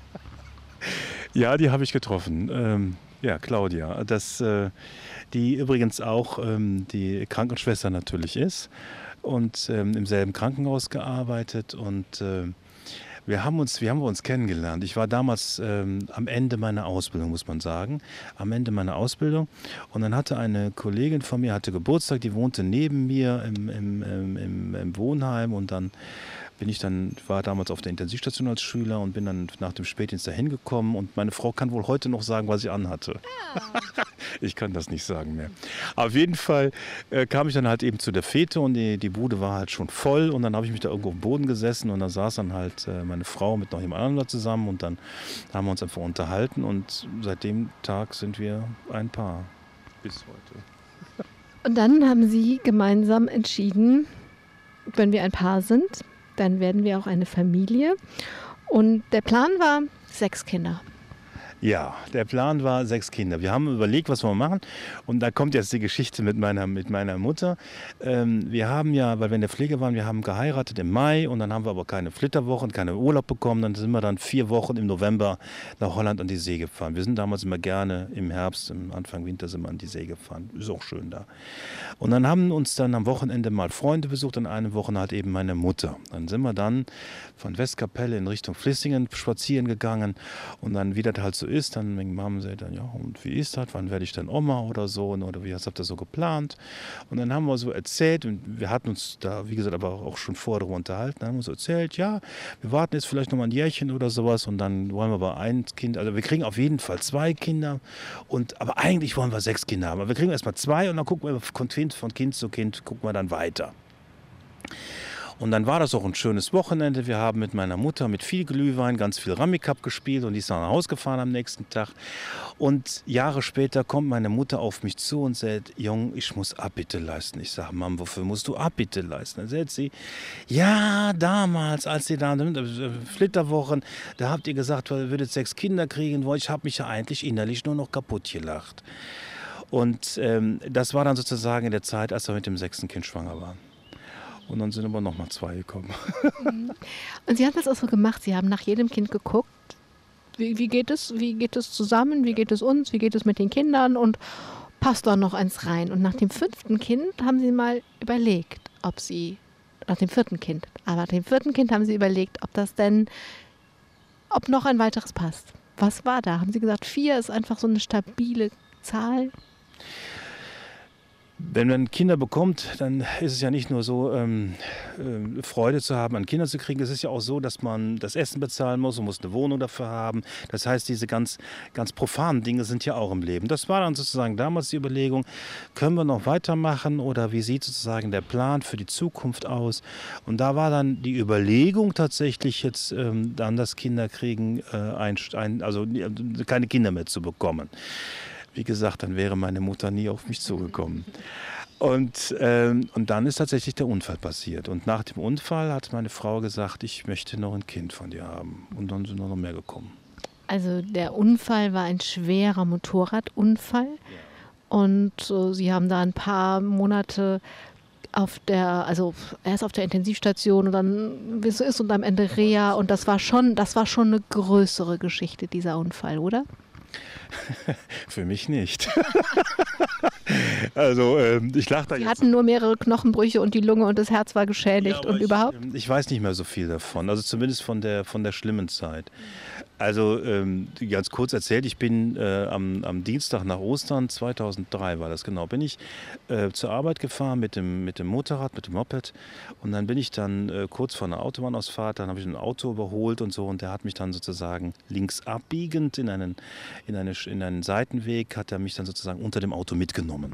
Ja, die habe ich getroffen. Ähm, ja, Claudia, das, äh, die übrigens auch ähm, die Krankenschwester natürlich ist und ähm, im selben Krankenhaus gearbeitet und äh, Wir haben uns, wie haben wir uns kennengelernt? Ich war damals ähm, am Ende meiner Ausbildung, muss man sagen, am Ende meiner Ausbildung. Und dann hatte eine Kollegin von mir, hatte Geburtstag, die wohnte neben mir im, im, im, im, im Wohnheim. Und dann bin ich dann, war damals auf der Intensivstation als Schüler und bin dann nach dem Spätdienst dahin gekommen. Und meine Frau kann wohl heute noch sagen, was ich anhatte. Ja. Ich kann das nicht sagen mehr. Auf jeden Fall äh, kam ich dann halt eben zu der Fete und die, die Bude war halt schon voll. Und dann habe ich mich da irgendwo auf dem Boden gesessen und da saß dann halt äh, meine Frau mit noch jemand anderem zusammen. Und dann haben wir uns einfach unterhalten und seit dem Tag sind wir ein Paar bis heute. Und dann haben Sie gemeinsam entschieden, wenn wir ein Paar sind, dann werden wir auch eine Familie. Und der Plan war sechs Kinder. Ja, der Plan war sechs Kinder. Wir haben überlegt, was wir machen. Und da kommt jetzt die Geschichte mit meiner, mit meiner Mutter. Ähm, wir haben ja, weil wir in der Pflege waren, wir haben geheiratet im Mai und dann haben wir aber keine Flitterwochen, keine Urlaub bekommen. Dann sind wir dann vier Wochen im November nach Holland an die See gefahren. Wir sind damals immer gerne im Herbst, im Anfang Winter sind wir an die See gefahren. Ist auch schön da. Und dann haben uns dann am Wochenende mal Freunde besucht, an einer Woche halt eben meine Mutter. Dann sind wir dann von Westkapelle in Richtung Vlissingen spazieren gegangen und dann, wie das halt so ist, dann haben sie dann, ja, und wie ist das, wann werde ich dann Oma oder so, oder wie habt ihr das so geplant? Und dann haben wir so erzählt, und wir hatten uns da, wie gesagt, aber auch schon vorher darüber unterhalten, dann haben wir so erzählt, ja, wir warten jetzt vielleicht noch mal ein Jährchen oder sowas und dann wollen wir aber ein Kind, also wir kriegen auf jeden Fall zwei Kinder, und, aber eigentlich wollen wir sechs Kinder haben, aber wir kriegen erstmal zwei und dann gucken wir von Kind, von Kind zu Kind, gucken wir dann weiter. Und dann war das auch ein schönes Wochenende. Wir haben mit meiner Mutter mit viel Glühwein ganz viel Rummikub gespielt und die ist dann nach Hause gefahren am nächsten Tag. Und Jahre später kommt meine Mutter auf mich zu und sagt, Jung, ich muss Abbitte leisten. Ich sage, Mom, wofür musst du Abbitte leisten? Dann sagt sie, ja, damals, als ihr da Flitterwochen, da habt ihr gesagt, ihr würdet sechs Kinder kriegen wollen. Ich habe mich ja eigentlich innerlich nur noch kaputt gelacht. Und ähm, das war dann sozusagen in der Zeit, als wir mit dem sechsten Kind schwanger waren. Und dann sind aber noch mal zwei gekommen. Und Sie haben das auch so gemacht, Sie haben nach jedem Kind geguckt, wie, wie geht es, wie geht es zusammen, wie geht es uns, wie geht es mit den Kindern und passt da noch eins rein. Und nach dem fünften Kind haben Sie mal überlegt, ob Sie, nach dem vierten Kind, aber nach dem vierten Kind haben Sie überlegt, ob das denn, ob noch ein weiteres passt. Was war da? Haben Sie gesagt, vier ist einfach so eine stabile Zahl? Wenn man Kinder bekommt, dann ist es ja nicht nur so, ähm, äh, Freude zu haben, an Kinder zu kriegen. Es ist ja auch so, dass man das Essen bezahlen muss und muss eine Wohnung dafür haben. Das heißt, diese ganz, ganz profanen Dinge sind ja auch im Leben. Das war dann sozusagen damals die Überlegung, können wir noch weitermachen oder wie sieht sozusagen der Plan für die Zukunft aus? Und da war dann die Überlegung tatsächlich jetzt ähm, dann das Kinderkriegen, äh, ein, ein, also keine Kinder mehr zu bekommen. Wie gesagt, dann wäre meine Mutter nie auf mich zugekommen. Und, ähm, und dann ist tatsächlich der Unfall passiert. Und nach dem Unfall hat meine Frau gesagt, ich möchte noch ein Kind von dir haben. Und dann sind noch mehr gekommen. Also der Unfall war ein schwerer Motorradunfall. Und äh, Sie haben da ein paar Monate auf der, also erst auf der Intensivstation und dann, wie es so ist, und am Ende Reha. Und das war schon, das war schon eine größere Geschichte, dieser Unfall, oder? Für mich nicht. Also ähm, ich lache da Sie jetzt. hatten nur mehrere Knochenbrüche und die Lunge und das Herz war geschädigt Ja, und ich, überhaupt? ähm, Ich weiß nicht mehr so viel davon, also zumindest von der, von der schlimmen Zeit. Also ähm, ganz kurz erzählt, ich bin äh, am, am Dienstag nach Ostern zweitausenddrei war das genau, bin ich äh, zur Arbeit gefahren mit dem, mit dem Motorrad, mit dem Moped und dann bin ich dann äh, kurz vor einer Autobahnausfahrt, dann habe ich ein Auto überholt und so und der hat mich dann sozusagen links abbiegend in einen, in, eine, in einen Seitenweg, hat er mich dann sozusagen unter dem Auto mitgenommen.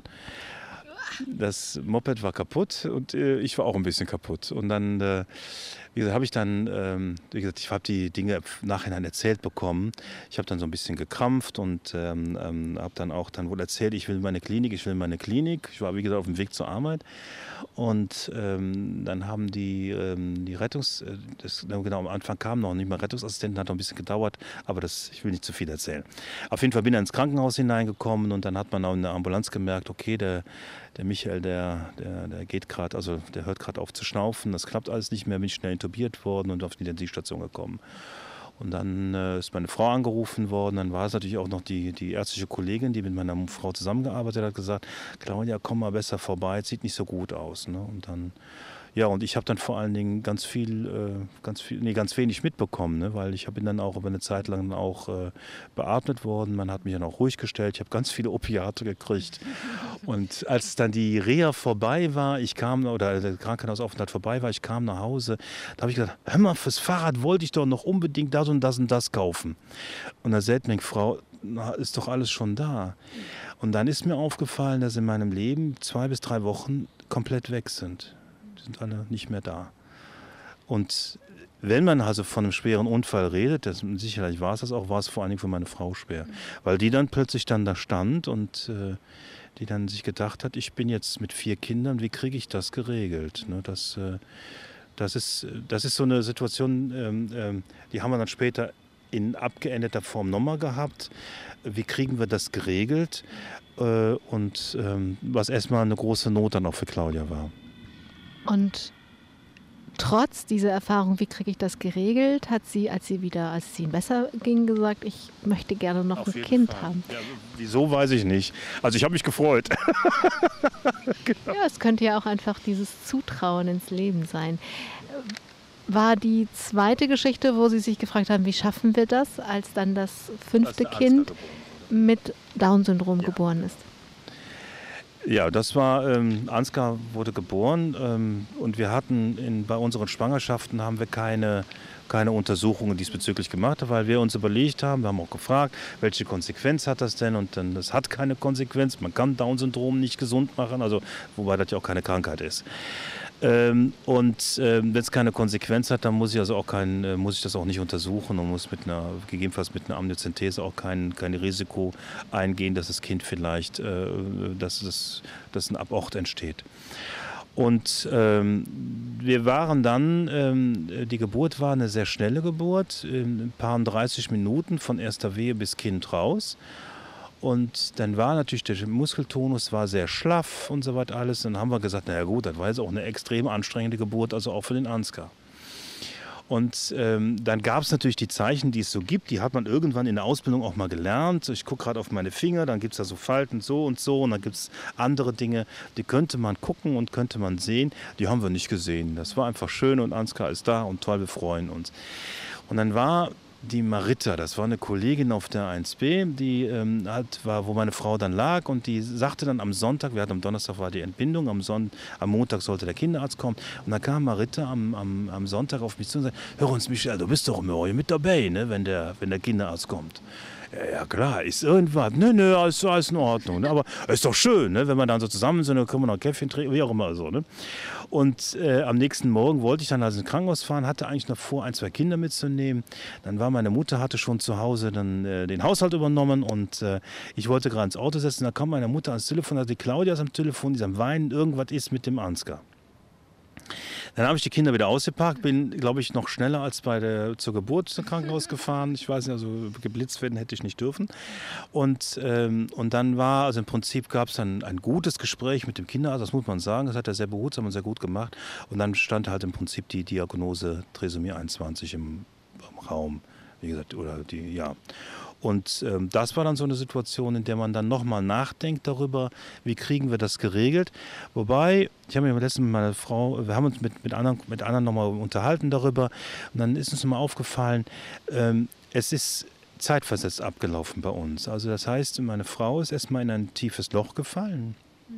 Das Moped war kaputt und äh, ich war auch ein bisschen kaputt. Und dann, äh, wie gesagt, habe ich dann, ähm, wie gesagt, ich habe die Dinge im Nachhinein erzählt bekommen. Ich habe dann so ein bisschen gekrampft und ähm, ähm, habe dann auch dann wohl erzählt, ich will meine Klinik, ich will meine Klinik. Ich war, wie gesagt, auf dem Weg zur Arbeit. Und ähm, dann haben die, ähm, die Rettungs... äh, Das, genau, am Anfang kam noch nicht mal Rettungsassistenten, hat noch ein bisschen gedauert, aber das, ich will nicht zu viel erzählen. Auf jeden Fall bin ich ins Krankenhaus hineingekommen und dann hat man auch in der Ambulanz gemerkt, okay, der, der Michael, der, der, der geht gerade, also der hört gerade auf zu schnaufen, das klappt alles nicht mehr, bin ich schnell intubiert worden und auf die Intensivstation gekommen. Und dann äh, ist meine Frau angerufen worden, dann war es natürlich auch noch die, die ärztliche Kollegin, die mit meiner Frau zusammengearbeitet hat, gesagt, Claudia, komm mal besser vorbei, es sieht nicht so gut aus. Ne? Und dann, ja, und ich habe dann vor allen Dingen ganz viel, äh, ganz viel, nee, ganz wenig mitbekommen, ne? Weil ich bin dann auch über eine Zeit lang auch äh, beatmet worden, man hat mich dann auch ruhig gestellt, ich habe ganz viele Opiate gekriegt. Und als dann die Reha vorbei war, ich kam, oder der Krankenhausaufenthalt vorbei war, ich kam nach Hause, da habe ich gesagt, hör mal, fürs Fahrrad wollte ich doch noch unbedingt das und das und das kaufen. Und da sagt meine Frau, na, ist doch alles schon da. Und dann ist mir aufgefallen, dass in meinem Leben zwei bis drei Wochen komplett weg sind. Die sind alle nicht mehr da. Und wenn man also von einem schweren Unfall redet, das, sicherlich war es das auch, war es vor allen Dingen für meine Frau schwer. Weil die dann plötzlich dann da stand und äh, die dann sich gedacht hat, ich bin jetzt mit vier Kindern, wie kriege ich das geregelt? Ne, das, äh, das, ist, das ist so eine Situation, ähm, ähm, die haben wir dann später in abgeänderter Form nochmal gehabt. Wie kriegen wir das geregelt? Äh, und ähm, was erstmal eine große Not dann auch für Claudia war. Und trotz dieser Erfahrung, wie kriege ich das geregelt, hat sie, als sie wieder, als es ihnen besser ging, gesagt, ich möchte gerne noch Auf ein jeden Kind Fall. haben. Ja, wieso, weiß ich nicht. Also ich habe mich gefreut. Ja, es könnte ja auch einfach dieses Zutrauen ins Leben sein. War die zweite Geschichte, wo Sie sich gefragt haben, wie schaffen wir das, als dann das fünfte Als der Kind Ansgar geboren mit Down-Syndrom Ja. geboren ist? Ja, das war, ähm, Ansgar wurde geboren ähm, und wir hatten in, bei unseren Schwangerschaften haben wir keine, keine Untersuchungen diesbezüglich gemacht, weil wir uns überlegt haben, wir haben auch gefragt, welche Konsequenz hat das denn, und dann, das hat keine Konsequenz, man kann Down-Syndrom nicht gesund machen, also wobei das ja auch keine Krankheit ist. Ähm, und ähm, wenn es keine Konsequenz hat, dann muss ich also auch kein, äh, muss ich das auch nicht untersuchen und muss mit einer, gegebenenfalls mit einer Amniozentese auch kein, kein Risiko eingehen, dass das Kind vielleicht, äh, dass, dass, dass ein Abort entsteht. Und ähm, wir waren dann, ähm, die Geburt war eine sehr schnelle Geburt, in ein paar dreißig Minuten von erster Wehe bis Kind raus. Und dann war natürlich der Muskeltonus war sehr schlaff und so weiter alles. Dann haben wir gesagt, naja gut, das war jetzt auch eine extrem anstrengende Geburt, also auch für den Ansgar. Und ähm, dann gab es natürlich die Zeichen, die es so gibt. Die hat man irgendwann in der Ausbildung auch mal gelernt. Ich gucke gerade auf meine Finger, dann gibt es da so Falten so und so. Und dann gibt es andere Dinge, die könnte man gucken und könnte man sehen. Die haben wir nicht gesehen. Das war einfach schön und Ansgar ist da und toll, wir freuen uns. Und dann war die Marita, das war eine Kollegin auf der eins B, die ähm, hat, war, wo meine Frau dann lag, und die sagte dann am Sonntag, wir hatten am Donnerstag war die Entbindung, am, Son am Montag sollte der Kinderarzt kommen, und dann kam Marita am, am, am Sonntag auf mich zu und sagte, hör uns Michael, du bist doch immer mit dabei, ne, wenn, der, wenn der Kinderarzt kommt. Ja, ja klar, ist irgendwas. Nö, nö, alles, alles in Ordnung. Ne? Aber ist doch schön, ne? Wenn wir dann so zusammen sind, dann können wir noch ein Käffchen trinken, wie auch immer so. Ne? Und äh, am nächsten Morgen wollte ich dann also ins Krankenhaus fahren, hatte eigentlich noch vor, ein, zwei Kinder mitzunehmen. Dann war meine Mutter, hatte schon zu Hause dann äh, den Haushalt übernommen und äh, ich wollte gerade ins Auto setzen. Da kam meine Mutter ans Telefon, also die Claudia ist am Telefon, die ist am Weinen, irgendwas ist mit dem Ansgar. Dann habe ich die Kinder wieder ausgeparkt, bin, glaube ich, noch schneller als bei der zur Geburt zum Krankenhaus gefahren. Ich weiß nicht, also geblitzt werden hätte ich nicht dürfen. Und, ähm, und dann war, also im Prinzip gab es dann ein gutes Gespräch mit dem Kinderarzt, das muss man sagen. Das hat er sehr behutsam und sehr gut gemacht. Und dann stand halt im Prinzip die Diagnose Trisomie einundzwanzig im, im Raum, wie gesagt, oder die, ja. Und ähm, das war dann so eine Situation, in der man dann nochmal nachdenkt darüber, wie kriegen wir das geregelt. Wobei, ich habe mich letztens mit meiner Frau, wir haben uns mit, mit anderen, mit anderen nochmal unterhalten darüber. Und dann ist uns nochmal aufgefallen, ähm, es ist zeitversetzt abgelaufen bei uns. Also das heißt, meine Frau ist erstmal in ein tiefes Loch gefallen.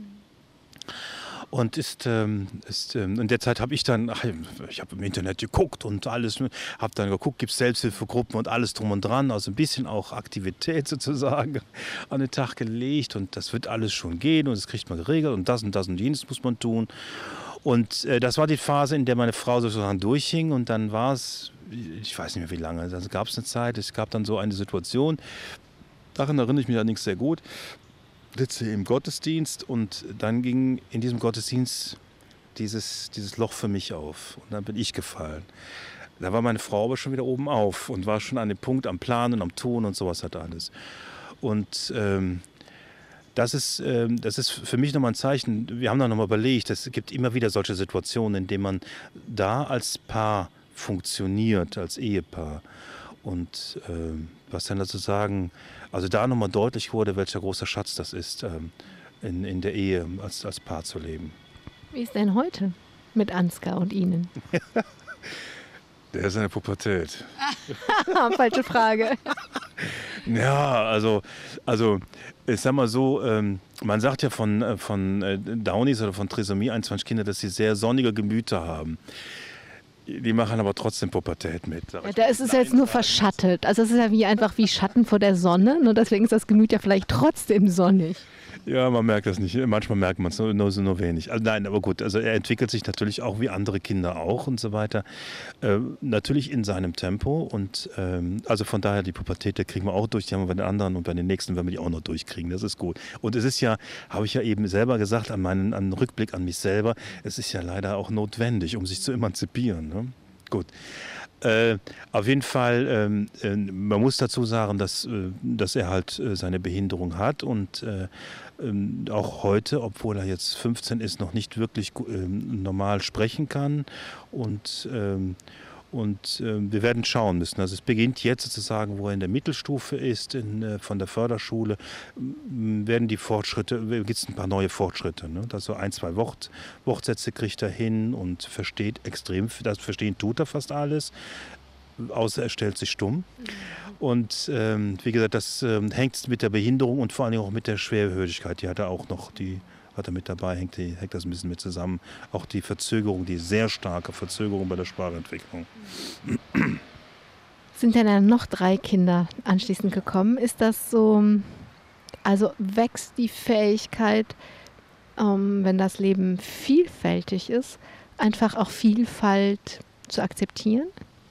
Und ist, ähm, ist ähm, in der Zeit habe ich dann, ach, ich habe im Internet geguckt und alles, habe dann geguckt, gibt es Selbsthilfegruppen und alles drum und dran, also ein bisschen auch Aktivität sozusagen an den Tag gelegt und das wird alles schon gehen und das kriegt man geregelt und das und das und jenes muss man tun. Und äh, das war die Phase, in der meine Frau sozusagen durchhing und dann war es, ich weiß nicht mehr wie lange, dann gab es eine Zeit, es gab dann so eine Situation, daran erinnere ich mich allerdings sehr gut. Sitze im Gottesdienst und dann ging in diesem Gottesdienst dieses, dieses Loch für mich auf und dann bin ich gefallen. Da war meine Frau aber schon wieder oben auf und war schon an dem Punkt am Planen, am Tun und sowas hat alles. Und ähm, das ist, ähm, das ist für mich nochmal ein Zeichen, wir haben da nochmal überlegt, es gibt immer wieder solche Situationen, in denen man da als Paar funktioniert, als Ehepaar. Und ähm, was dann dazu sagen, also da nochmal deutlich wurde, welcher großer Schatz das ist, ähm, in, in der Ehe als, als Paar zu leben. Wie ist denn heute mit Ansgar und Ihnen? Der ist in der Pubertät. Falsche Frage. Ja, also, also ich sag mal so, ähm, man sagt ja von, von äh, Downies oder von Trisomie einundzwanzig Kinder, dass sie sehr sonnige Gemüter haben. Die machen aber trotzdem Pubertät mit. Ja, da ist es jetzt nur verschattet. Also es ist ja wie einfach wie Schatten vor der Sonne. Nur deswegen ist das Gemüt ja vielleicht trotzdem sonnig. Ja, man merkt das nicht. Manchmal merkt man es nur, nur, nur wenig. Also nein, aber gut, also er entwickelt sich natürlich auch wie andere Kinder auch und so weiter. Äh, natürlich in seinem Tempo. Und ähm, also von daher die Pubertät, da kriegen wir auch durch. Die haben wir bei den anderen und bei den nächsten werden wir die auch noch durchkriegen. Das ist gut. Und es ist ja, habe ich ja eben selber gesagt, an meinen an Rückblick an mich selber, es ist ja leider auch notwendig, um sich zu emanzipieren. Ne? Gut. Äh, auf jeden Fall, ähm, äh, man muss dazu sagen, dass, äh, dass er halt äh, seine Behinderung hat und äh, ähm, auch heute, obwohl er jetzt fünfzehn ist, noch nicht wirklich ähm, normal sprechen kann. Und, ähm, und äh, wir werden schauen müssen. Also es beginnt jetzt sozusagen, wo er in der Mittelstufe ist, in, äh, von der Förderschule, äh, werden die Fortschritte, gibt es ein paar neue Fortschritte. Ne? Also ein, zwei Wort, Wortsätze kriegt er hin und versteht extrem, das Verstehen tut er fast alles. Außer er stellt sich stumm. Und ähm, wie gesagt, das ähm, hängt mit der Behinderung und vor allem auch mit der Schwerhörigkeit. Die hat er auch noch, die hat er mit dabei, hängt, die, hängt das ein bisschen mit zusammen. Auch die Verzögerung, die sehr starke Verzögerung bei der Sprachentwicklung. Sind denn dann noch drei Kinder anschließend gekommen? Ist das so, also wächst die Fähigkeit, ähm, wenn das Leben vielfältig ist, einfach auch Vielfalt zu akzeptieren?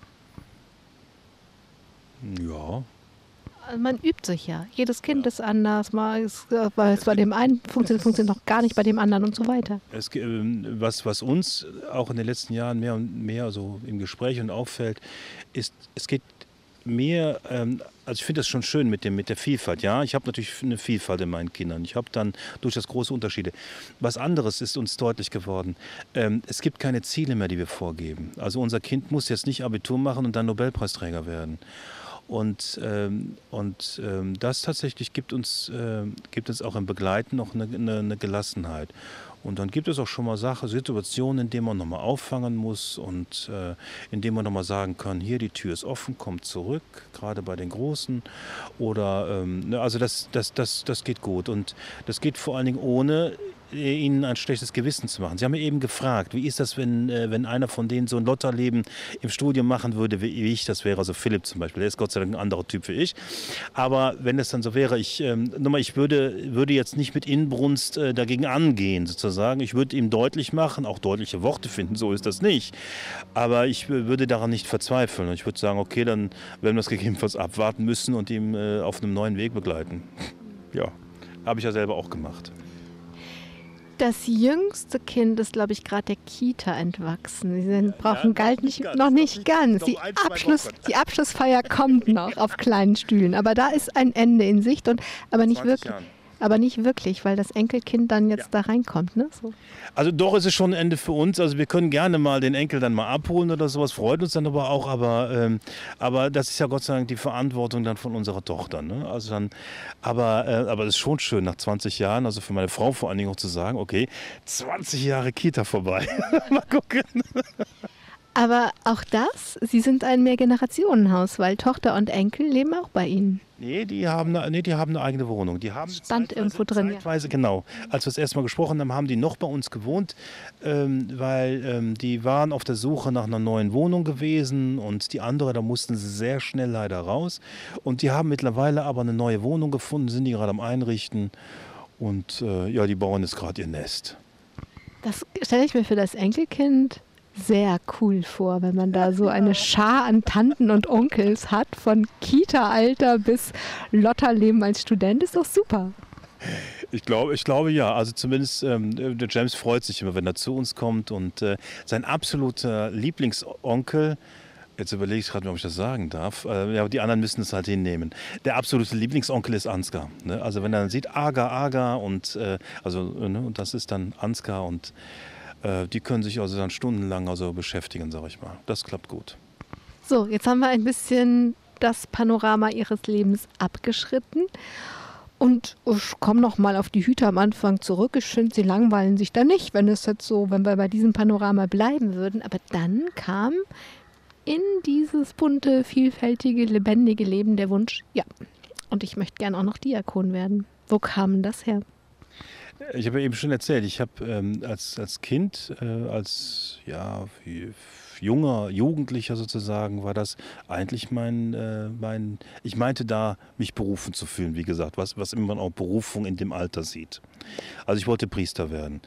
Ja. Man übt sich ja. Jedes Kind ja. ist anders. Mal ist, weil es bei dem einen funktioniert, funktioniert noch gar nicht bei dem anderen und so weiter. Es, was, was uns auch in den letzten Jahren mehr und mehr so im Gespräch und auffällt, ist, es geht mehr, ähm, also ich finde das schon schön mit, dem, mit der Vielfalt. Ja, ich habe natürlich eine Vielfalt in meinen Kindern. Ich habe dann durchaus große Unterschiede. Was anderes ist uns deutlich geworden. Ähm, es gibt keine Ziele mehr, die wir vorgeben. Also unser Kind muss jetzt nicht Abitur machen und dann Nobelpreisträger werden. Und, ähm, und ähm, das tatsächlich gibt uns, äh, gibt uns auch im Begleiten noch eine, eine, eine Gelassenheit. Und dann gibt es auch schon mal Sachen, Situationen, in denen man nochmal auffangen muss und äh, in denen man nochmal sagen kann, hier die Tür ist offen, kommt zurück, gerade bei den Großen. Oder, ähm, also das, das, das, das geht gut. Und das geht vor allen Dingen ohne äh, ihnen ein schlechtes Gewissen zu machen. Sie haben mir eben gefragt, wie ist das, wenn, äh, wenn einer von denen so ein Lotterleben im Studium machen würde, wie, wie ich das wäre, also Philipp zum Beispiel, der ist Gott sei Dank ein anderer Typ wie ich. Aber wenn es dann so wäre, ich, ähm, nochmal, ich würde, würde jetzt nicht mit Inbrunst äh, dagegen angehen, sozusagen. Ich würde ihm deutlich machen, auch deutliche Worte finden, so ist das nicht. Aber ich äh, würde daran nicht verzweifeln. Ich würde sagen, okay, dann werden wir es gegebenenfalls abwarten müssen und ihm äh, auf einem neuen Weg begleiten. Ja, habe ich ja selber auch gemacht. Das jüngste Kind ist, glaube ich, gerade der Kita entwachsen. Sie sind, brauchen Ja, Galt noch nicht nicht, ganz, noch nicht noch nicht- ganz. noch Die, ein, zwei Abschluss, Wochen. die Abschlussfeier kommt noch auf kleinen Stühlen. Aber da ist ein Ende in Sicht. Und, aber, nicht zwanzig wirklich, Jahren. aber nicht wirklich, weil das Enkelkind dann jetzt Ja. da reinkommt. Ne? So. Also doch ist es schon ein Ende für uns. Also wir können gerne mal den Enkel dann mal abholen oder sowas, freut uns dann aber auch. Aber, ähm, aber das ist ja Gott sei Dank die Verantwortung dann von unserer Tochter. Ne? Also dann, aber, äh, aber es ist schon schön, nach zwanzig Jahren, also für meine Frau vor allen Dingen auch zu sagen, okay, zwanzig Jahre Kita vorbei. Mal gucken. Aber auch das, Sie sind ein Mehrgenerationenhaus, weil Tochter und Enkel leben auch bei Ihnen. Nee, die haben, eine- nee, die haben eine eigene Wohnung. Die haben Stand zeitweise- irgendwo drin, ja. Zeitweise, genau. Als wir das erste Mal gesprochen haben, haben die noch bei uns gewohnt, ähm, weil ähm, die waren auf der Suche nach einer neuen Wohnung gewesen und die andere, da mussten sie sehr schnell leider raus. Und die haben mittlerweile aber eine neue Wohnung gefunden, sind die gerade am Einrichten und äh, ja, die bauen jetzt gerade ihr Nest. Das stelle ich mir für das Enkelkind sehr cool vor, wenn man da so eine Schar an Tanten und Onkels hat, von Kita-Alter bis Lotterleben als Student, ist doch super. Ich glaube, ich glaube ja. Also zumindest ähm, der James freut sich immer, wenn er zu uns kommt. Und äh, sein absoluter Lieblingsonkel, jetzt überlege ich gerade, ob ich das sagen darf, äh, ja, die anderen müssen es halt hinnehmen. Der absolute Lieblingsonkel ist Ansgar. Ne? Also wenn er dann sieht, Aga, Aga und, äh, also, äh, ne? und das ist dann Ansgar und äh, die können sich also dann stundenlang also beschäftigen, sage ich mal. Das klappt gut. So, jetzt haben wir ein bisschen das Panorama Ihres Lebens abgeschritten. Und ich komme noch mal auf die Hüte am Anfang zurück. Ich finde, sie langweilen sich da nicht, wenn es jetzt so, wenn wir bei diesem Panorama bleiben würden. Aber dann kam in dieses bunte, vielfältige, lebendige Leben der Wunsch, ja, und ich möchte gern auch noch Diakon werden. Wo kam das her? Ich habe ja eben schon erzählt, ich habe ähm, als, als Kind, äh, als ja, wie, junger Jugendlicher sozusagen, war das eigentlich mein, äh, mein, ich meinte da, mich berufen zu fühlen, wie gesagt, was, was immer man auch Berufung in dem Alter sieht. Also ich wollte Priester werden.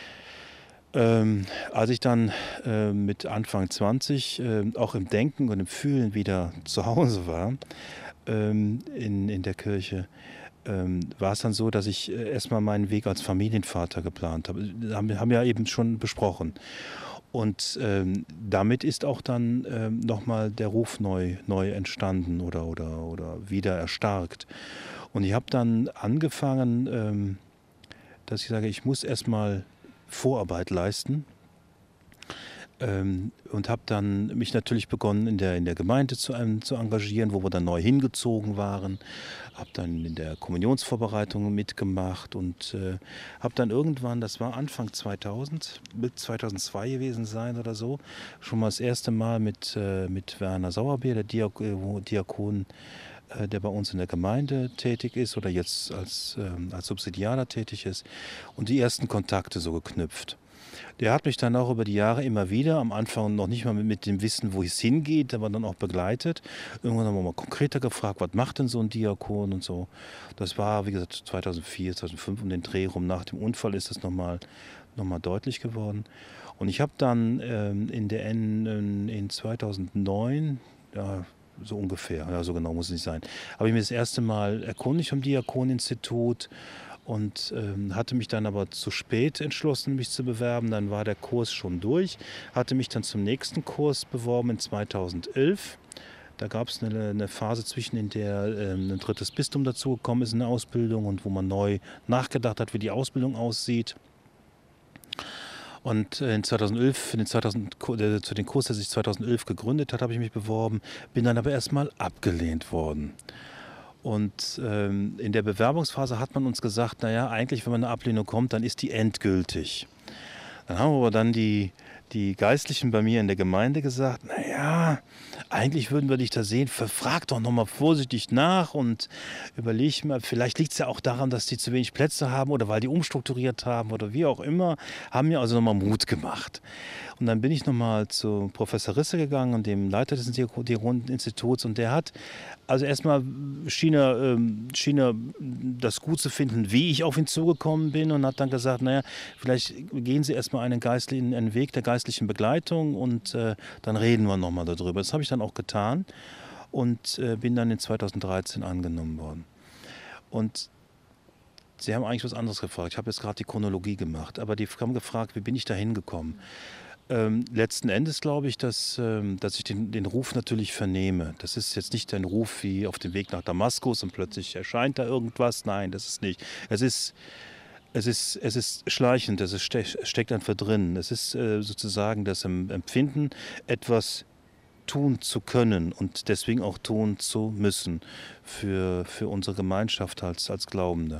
Ähm, als ich dann äh, mit Anfang zwanzig äh, auch im Denken und im Fühlen wieder zu Hause war, ähm, in, in der Kirche, ähm, war es dann so, dass ich äh, erstmal meinen Weg als Familienvater geplant habe. Haben, haben ja eben schon besprochen. Und ähm, damit ist auch dann ähm, nochmal der Ruf neu, neu entstanden oder, oder, oder wieder erstarkt. Und ich habe dann angefangen, ähm, dass ich sage, ich muss erstmal Vorarbeit leisten. Ähm, und habe dann mich natürlich begonnen, in der, in der Gemeinde zu, ähm, zu engagieren, wo wir dann neu hingezogen waren. Habe dann in der Kommunionsvorbereitung mitgemacht und äh, habe dann irgendwann, das war Anfang zweitausend, mit zweitausendzwei gewesen sein oder so, schon mal das erste Mal mit, äh, mit Werner Sauerbier, der Diak äh, Diakon, äh, der bei uns in der Gemeinde tätig ist oder jetzt als, äh, als Subsidialer tätig ist, und die ersten Kontakte so geknüpft. Der hat mich dann auch über die Jahre immer wieder, am Anfang noch nicht mal mit, mit dem Wissen, wo es hingeht, aber dann auch begleitet. Irgendwann haben wir mal konkreter gefragt, was macht denn so ein Diakon und so. Das war, wie gesagt, zweitausendvier, zweitausendfünf um den Dreh rum. Nach dem Unfall ist das nochmal noch mal deutlich geworden. Und ich habe dann ähm, in der in, in zweitausendneun, ja, so ungefähr, ja, so genau muss es nicht sein, habe ich mir das erste Mal erkundigt vom Diakoninstitut. Und ähm, hatte mich dann aber zu spät entschlossen, mich zu bewerben. Dann war der Kurs schon durch, hatte mich dann zum nächsten Kurs beworben in zweitausendelf. Da gab es eine, eine Phase zwischen, in der ähm, ein drittes Bistum dazugekommen ist in der Ausbildung und wo man neu nachgedacht hat, wie die Ausbildung aussieht. Und in zweitausendelf, für den zweitausend, äh, zu dem Kurs, der sich zweitausendelf gegründet hat, habe ich mich beworben, bin dann aber erstmal abgelehnt worden. Und ähm, in der Bewerbungsphase hat man uns gesagt, naja, eigentlich, wenn man eine Ablehnung kommt, dann ist die endgültig. Dann haben aber dann die, die Geistlichen bei mir in der Gemeinde gesagt, naja, ja, eigentlich würden wir dich da sehen, frag doch nochmal vorsichtig nach und überleg mal, vielleicht liegt es ja auch daran, dass die zu wenig Plätze haben oder weil die umstrukturiert haben oder wie auch immer, haben mir also nochmal Mut gemacht. Und dann bin ich nochmal zu Professor Risse gegangen und dem Leiter des Diakonen-Instituts und der hat, also erstmal schien er, ähm, schien er das gut zu finden, wie ich auf ihn zugekommen bin und hat dann gesagt, naja, vielleicht gehen Sie erstmal einen, geistlichen, einen Weg der geistlichen Begleitung und äh, dann reden wir nochmal darüber. Das habe ich dann auch getan und äh, bin dann in zweitausenddreizehn angenommen worden. Und Sie haben eigentlich was anderes gefragt. Ich habe jetzt gerade die Chronologie gemacht, aber die haben gefragt, wie bin ich da hingekommen? Ähm, letzten Endes glaube ich, dass, ähm, dass ich den, den Ruf natürlich vernehme. Das ist jetzt nicht ein Ruf wie auf dem Weg nach Damaskus und plötzlich erscheint da irgendwas. Nein, das ist nicht. Es ist, es ist, es ist schleichend, es ist, ste steckt einfach drin. Es ist äh, sozusagen das Empfinden, etwas tun zu können und deswegen auch tun zu müssen für, für unsere Gemeinschaft als, als Glaubende.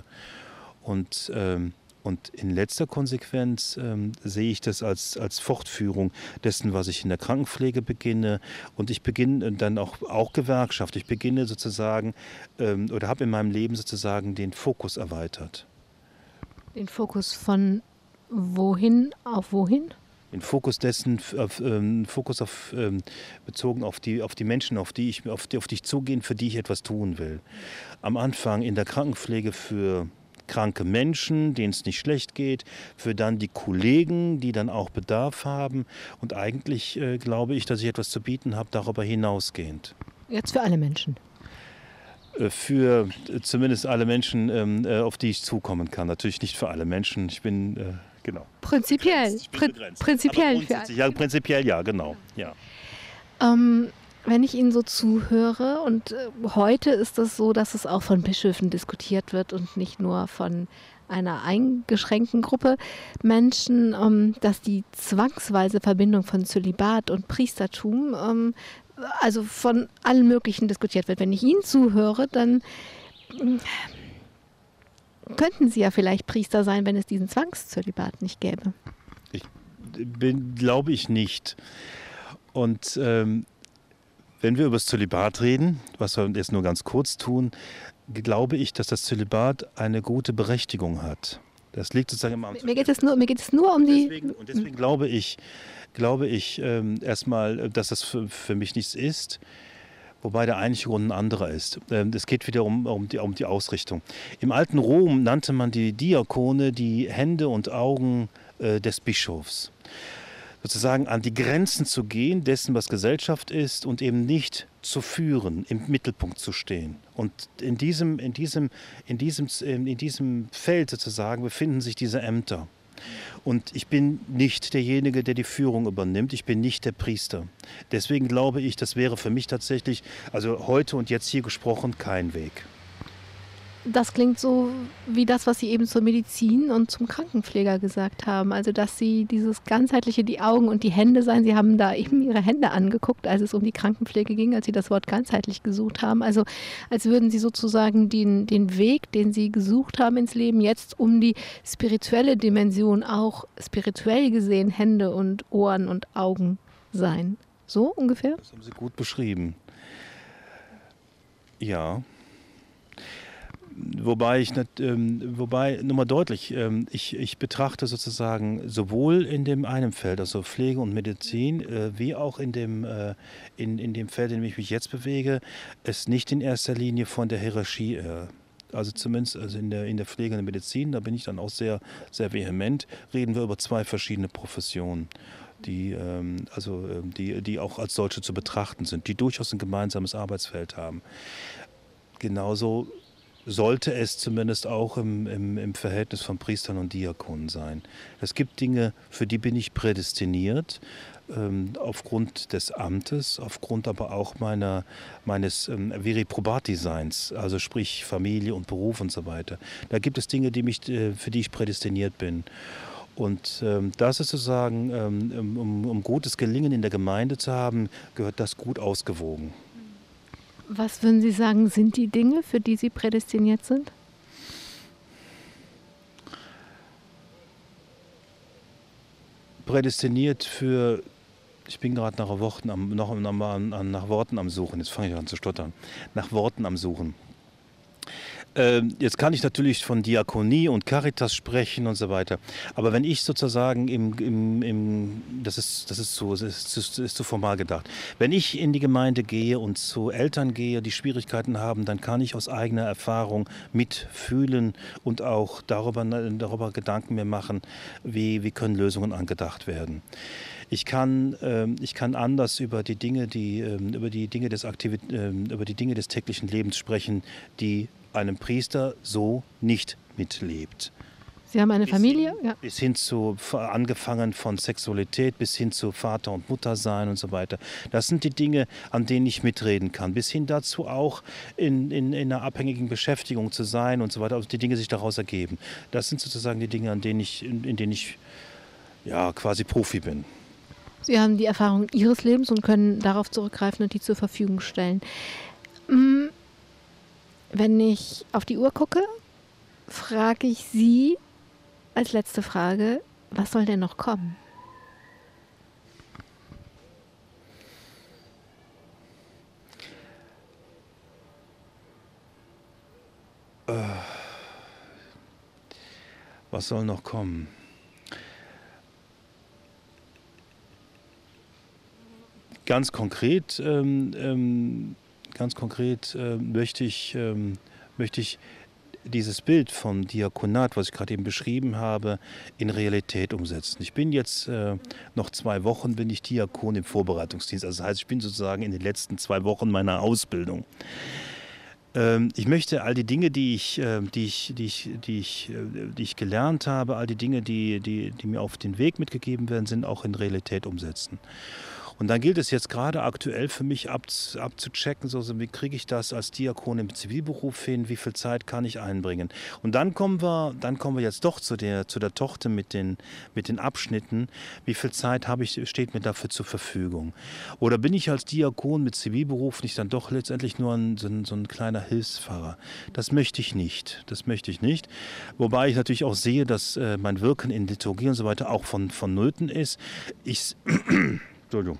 Und ähm, Und in letzter Konsequenz ähm, sehe ich das als, als Fortführung dessen, was ich in der Krankenpflege beginne. Und ich beginne dann auch, auch Gewerkschaft. Ich beginne sozusagen ähm, oder habe in meinem Leben sozusagen den Fokus erweitert. Den Fokus von wohin auf wohin? Den Fokus dessen, auf, ähm, Fokus auf, ähm, bezogen auf die, auf die Menschen, auf die, ich, auf, die, auf die ich zugehen, für die ich etwas tun will. Am Anfang in der Krankenpflege für kranke Menschen, denen es nicht schlecht geht, für dann die Kollegen, die dann auch Bedarf haben. Und eigentlich äh, glaube ich, dass ich etwas zu bieten habe, darüber hinausgehend. Jetzt für alle Menschen? Äh, für äh, zumindest alle Menschen, ähm, äh, auf die ich zukommen kann. Natürlich nicht für alle Menschen. Ich bin, äh, genau. Prinzipiell? Ich bin begrenzt. Prinzipiell für alle? Ja, prinzipiell ja, genau. Ja. Ähm, wenn ich Ihnen so zuhöre, und äh, heute ist es so, dass es auch von Bischöfen diskutiert wird und nicht nur von einer eingeschränkten Gruppe Menschen, ähm, dass die zwangsweise Verbindung von Zölibat und Priestertum, ähm, also von allen möglichen diskutiert wird. Wenn ich Ihnen zuhöre, dann äh, könnten Sie ja vielleicht Priester sein, wenn es diesen Zwangszölibat nicht gäbe. Ich bin, glaube ich nicht. Und ähm, wenn wir über das Zölibat reden, was wir jetzt nur ganz kurz tun, glaube ich, dass das Zölibat eine gute Berechtigung hat. Das liegt sozusagen im Amt. Mir geht es nur, mir geht es nur um die... Deswegen, und deswegen glaube ich, glaube ich ähm, erstmal, dass das für, für mich nichts ist, wobei der eigentliche Grund ein anderer ist. Ähm, es geht wieder um, um, die, um die Ausrichtung. Im alten Rom nannte man die Diakone die Hände und Augen äh, des Bischofs. Sozusagen an die Grenzen zu gehen, dessen, was Gesellschaft ist, und eben nicht zu führen, im Mittelpunkt zu stehen. Und in diesem, in diesem, in diesem, in diesem Feld sozusagen befinden sich diese Ämter. Und ich bin nicht derjenige, der die Führung übernimmt. Ich bin nicht der Priester. Deswegen glaube ich, das wäre für mich tatsächlich, also heute und jetzt hier gesprochen, kein Weg. Das klingt so wie das, was Sie eben zur Medizin und zum Krankenpfleger gesagt haben. Also, dass Sie dieses ganzheitliche, die Augen und die Hände sein. Sie haben da eben Ihre Hände angeguckt, als es um die Krankenpflege ging, als Sie das Wort ganzheitlich gesucht haben. Also, als würden Sie sozusagen den, den Weg, den Sie gesucht haben ins Leben, jetzt um die spirituelle Dimension auch spirituell gesehen Hände und Ohren und Augen sein. So ungefähr? Das haben Sie gut beschrieben. Ja. Wobei ich, nicht, ähm, wobei, nur mal deutlich, ähm, ich, ich betrachte sozusagen sowohl in dem einen Feld, also Pflege und Medizin, äh, wie auch in dem, äh, in, in dem Feld, in dem ich mich jetzt bewege, es nicht in erster Linie von der Hierarchie, äh, also zumindest also in, der, in der Pflege und der Medizin, da bin ich dann auch sehr, sehr vehement, reden wir über zwei verschiedene Professionen. Die, ähm, also, ähm, die, die auch als solche zu betrachten sind, die durchaus ein gemeinsames Arbeitsfeld haben. Genauso sollte es zumindest auch im, im, im Verhältnis von Priestern und Diakonen sein. Es gibt Dinge, für die bin ich prädestiniert, ähm, aufgrund des Amtes, aufgrund aber auch meiner, meines ähm, Viri Probati-Seins, also sprich Familie und Beruf und so weiter. Da gibt es Dinge, die mich, äh, für die ich prädestiniert bin. Und ähm, das ist sozusagen, ähm, um, um gutes Gelingen in der Gemeinde zu haben, gehört das gut ausgewogen. Was würden Sie sagen, sind die Dinge, für die Sie prädestiniert sind? Prädestiniert für ich bin gerade nach Worten am, noch, nach, nach Worten am Suchen. Jetzt fange ich an zu stottern. Nach Worten am Suchen. Jetzt kann ich natürlich von Diakonie und Caritas sprechen und so weiter. Aber wenn ich sozusagen, im, im, im, das, ist, das, ist so, das, ist, das ist zu formal gedacht, wenn ich in die Gemeinde gehe und zu Eltern gehe, die Schwierigkeiten haben, dann kann ich aus eigener Erfahrung mitfühlen und auch darüber, darüber Gedanken mir machen, wie, wie können Lösungen angedacht werden. Ich kann, ähm, ich kann anders über die Dinge, die, ähm, über die Dinge des Aktivi- ähm, über die Dinge des täglichen Lebens sprechen, die einem Priester so nicht mitlebt. Sie haben eine bis Familie? Hin, ja. Bis hin zu, angefangen von Sexualität, bis hin zu Vater und Mutter sein und so weiter. Das sind die Dinge, an denen ich mitreden kann. Bis hin dazu auch in, in, in einer abhängigen Beschäftigung zu sein und so weiter. Also die Dinge sich daraus ergeben. Das sind sozusagen die Dinge, an denen ich, in, in denen ich ja, quasi Profi bin. Sie haben die Erfahrung Ihres Lebens und können darauf zurückgreifen und die zur Verfügung stellen. Wenn ich auf die Uhr gucke, frage ich Sie als letzte Frage, was soll denn noch kommen? Äh, was soll noch kommen? Ganz konkret, ähm, ähm, ganz konkret äh, möchte ich, ähm, möchte ich dieses Bild vom Diakonat, was ich gerade eben beschrieben habe, in Realität umsetzen. Ich bin jetzt äh, noch zwei Wochen, bin ich Diakon im Vorbereitungsdienst. Also das heißt, ich bin sozusagen in den letzten zwei Wochen meiner Ausbildung. Ähm, ich möchte all die Dinge, die ich, äh, die ich, die ich, die ich, äh, die ich gelernt habe, all die Dinge, die, die, die mir auf den Weg mitgegeben werden, sind, auch in Realität umsetzen. Und dann gilt es jetzt gerade aktuell für mich ab, abzuchecken, so, so, wie kriege ich das als Diakon im Zivilberuf hin, wie viel Zeit kann ich einbringen. Und dann kommen wir, dann kommen wir jetzt doch zu der, zu der Tochter mit den, mit den Abschnitten, wie viel Zeit habe ich, steht mir dafür zur Verfügung. Oder bin ich als Diakon mit Zivilberuf nicht dann doch letztendlich nur ein, so, ein, so ein kleiner Hilfspfarrer. Das möchte ich nicht, das möchte ich nicht. Wobei ich natürlich auch sehe, dass äh, mein Wirken in Liturgie und so weiter auch von, vonnöten ist. Ich Entschuldigung.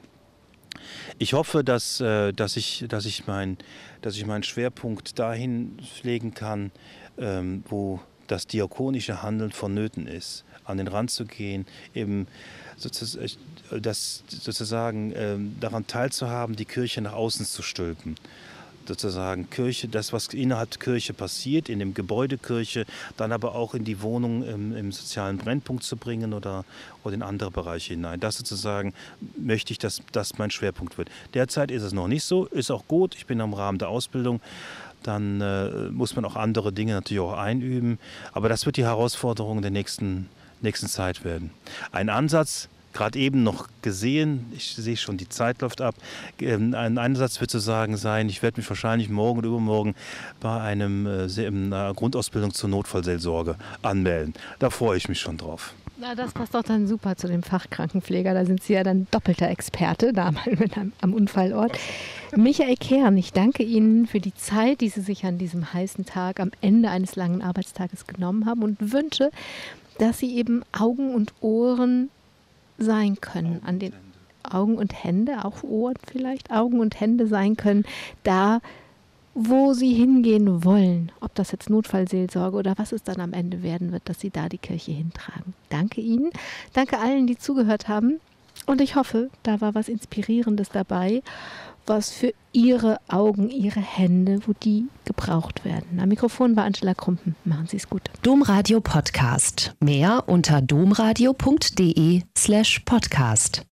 Ich hoffe, dass, äh, dass, ich, dass, ich mein, dass ich meinen Schwerpunkt dahin legen kann, ähm, wo das diakonische Handeln vonnöten ist, an den Rand zu gehen, eben sozusagen, das, sozusagen ähm, daran teilzuhaben, die Kirche nach außen zu stülpen. Sozusagen Kirche, das, was innerhalb der Kirche passiert, in dem Gebäude Kirche, dann aber auch in die Wohnung im, im sozialen Brennpunkt zu bringen oder, oder in andere Bereiche hinein. Das sozusagen möchte ich, dass das mein Schwerpunkt wird. Derzeit ist es noch nicht so, ist auch gut, ich bin im Rahmen der Ausbildung, dann äh, muss man auch andere Dinge natürlich auch einüben, aber das wird die Herausforderung der nächsten, nächsten Zeit werden. Ein Ansatz, gerade eben noch gesehen, ich sehe schon, die Zeit läuft ab. Ein Einsatz wird zu sagen sein, ich werde mich wahrscheinlich morgen oder übermorgen bei einem, einer Grundausbildung zur Notfallseelsorge anmelden. Da freue ich mich schon drauf. Na, das passt doch dann super zu dem Fachkrankenpfleger. Da sind Sie ja dann doppelter Experte, da mal am Unfallort. Michael Kern, ich danke Ihnen für die Zeit, die Sie sich an diesem heißen Tag am Ende eines langen Arbeitstages genommen haben und wünsche, dass Sie eben Augen und Ohren sein können, an den Augen und Hände, auch Ohren vielleicht, Augen und Hände sein können, da, wo sie hingehen wollen, ob das jetzt Notfallseelsorge oder was es dann am Ende werden wird, dass sie da die Kirche hintragen. Danke Ihnen, danke allen, die zugehört haben und ich hoffe, da war was Inspirierendes dabei, was für Ihre Augen, Ihre Hände, wo die gebraucht werden. Am Mikrofon war Angela Krumpen. Machen Sie es gut. Domradio Podcast. Mehr unter domradio punkt de slash podcast.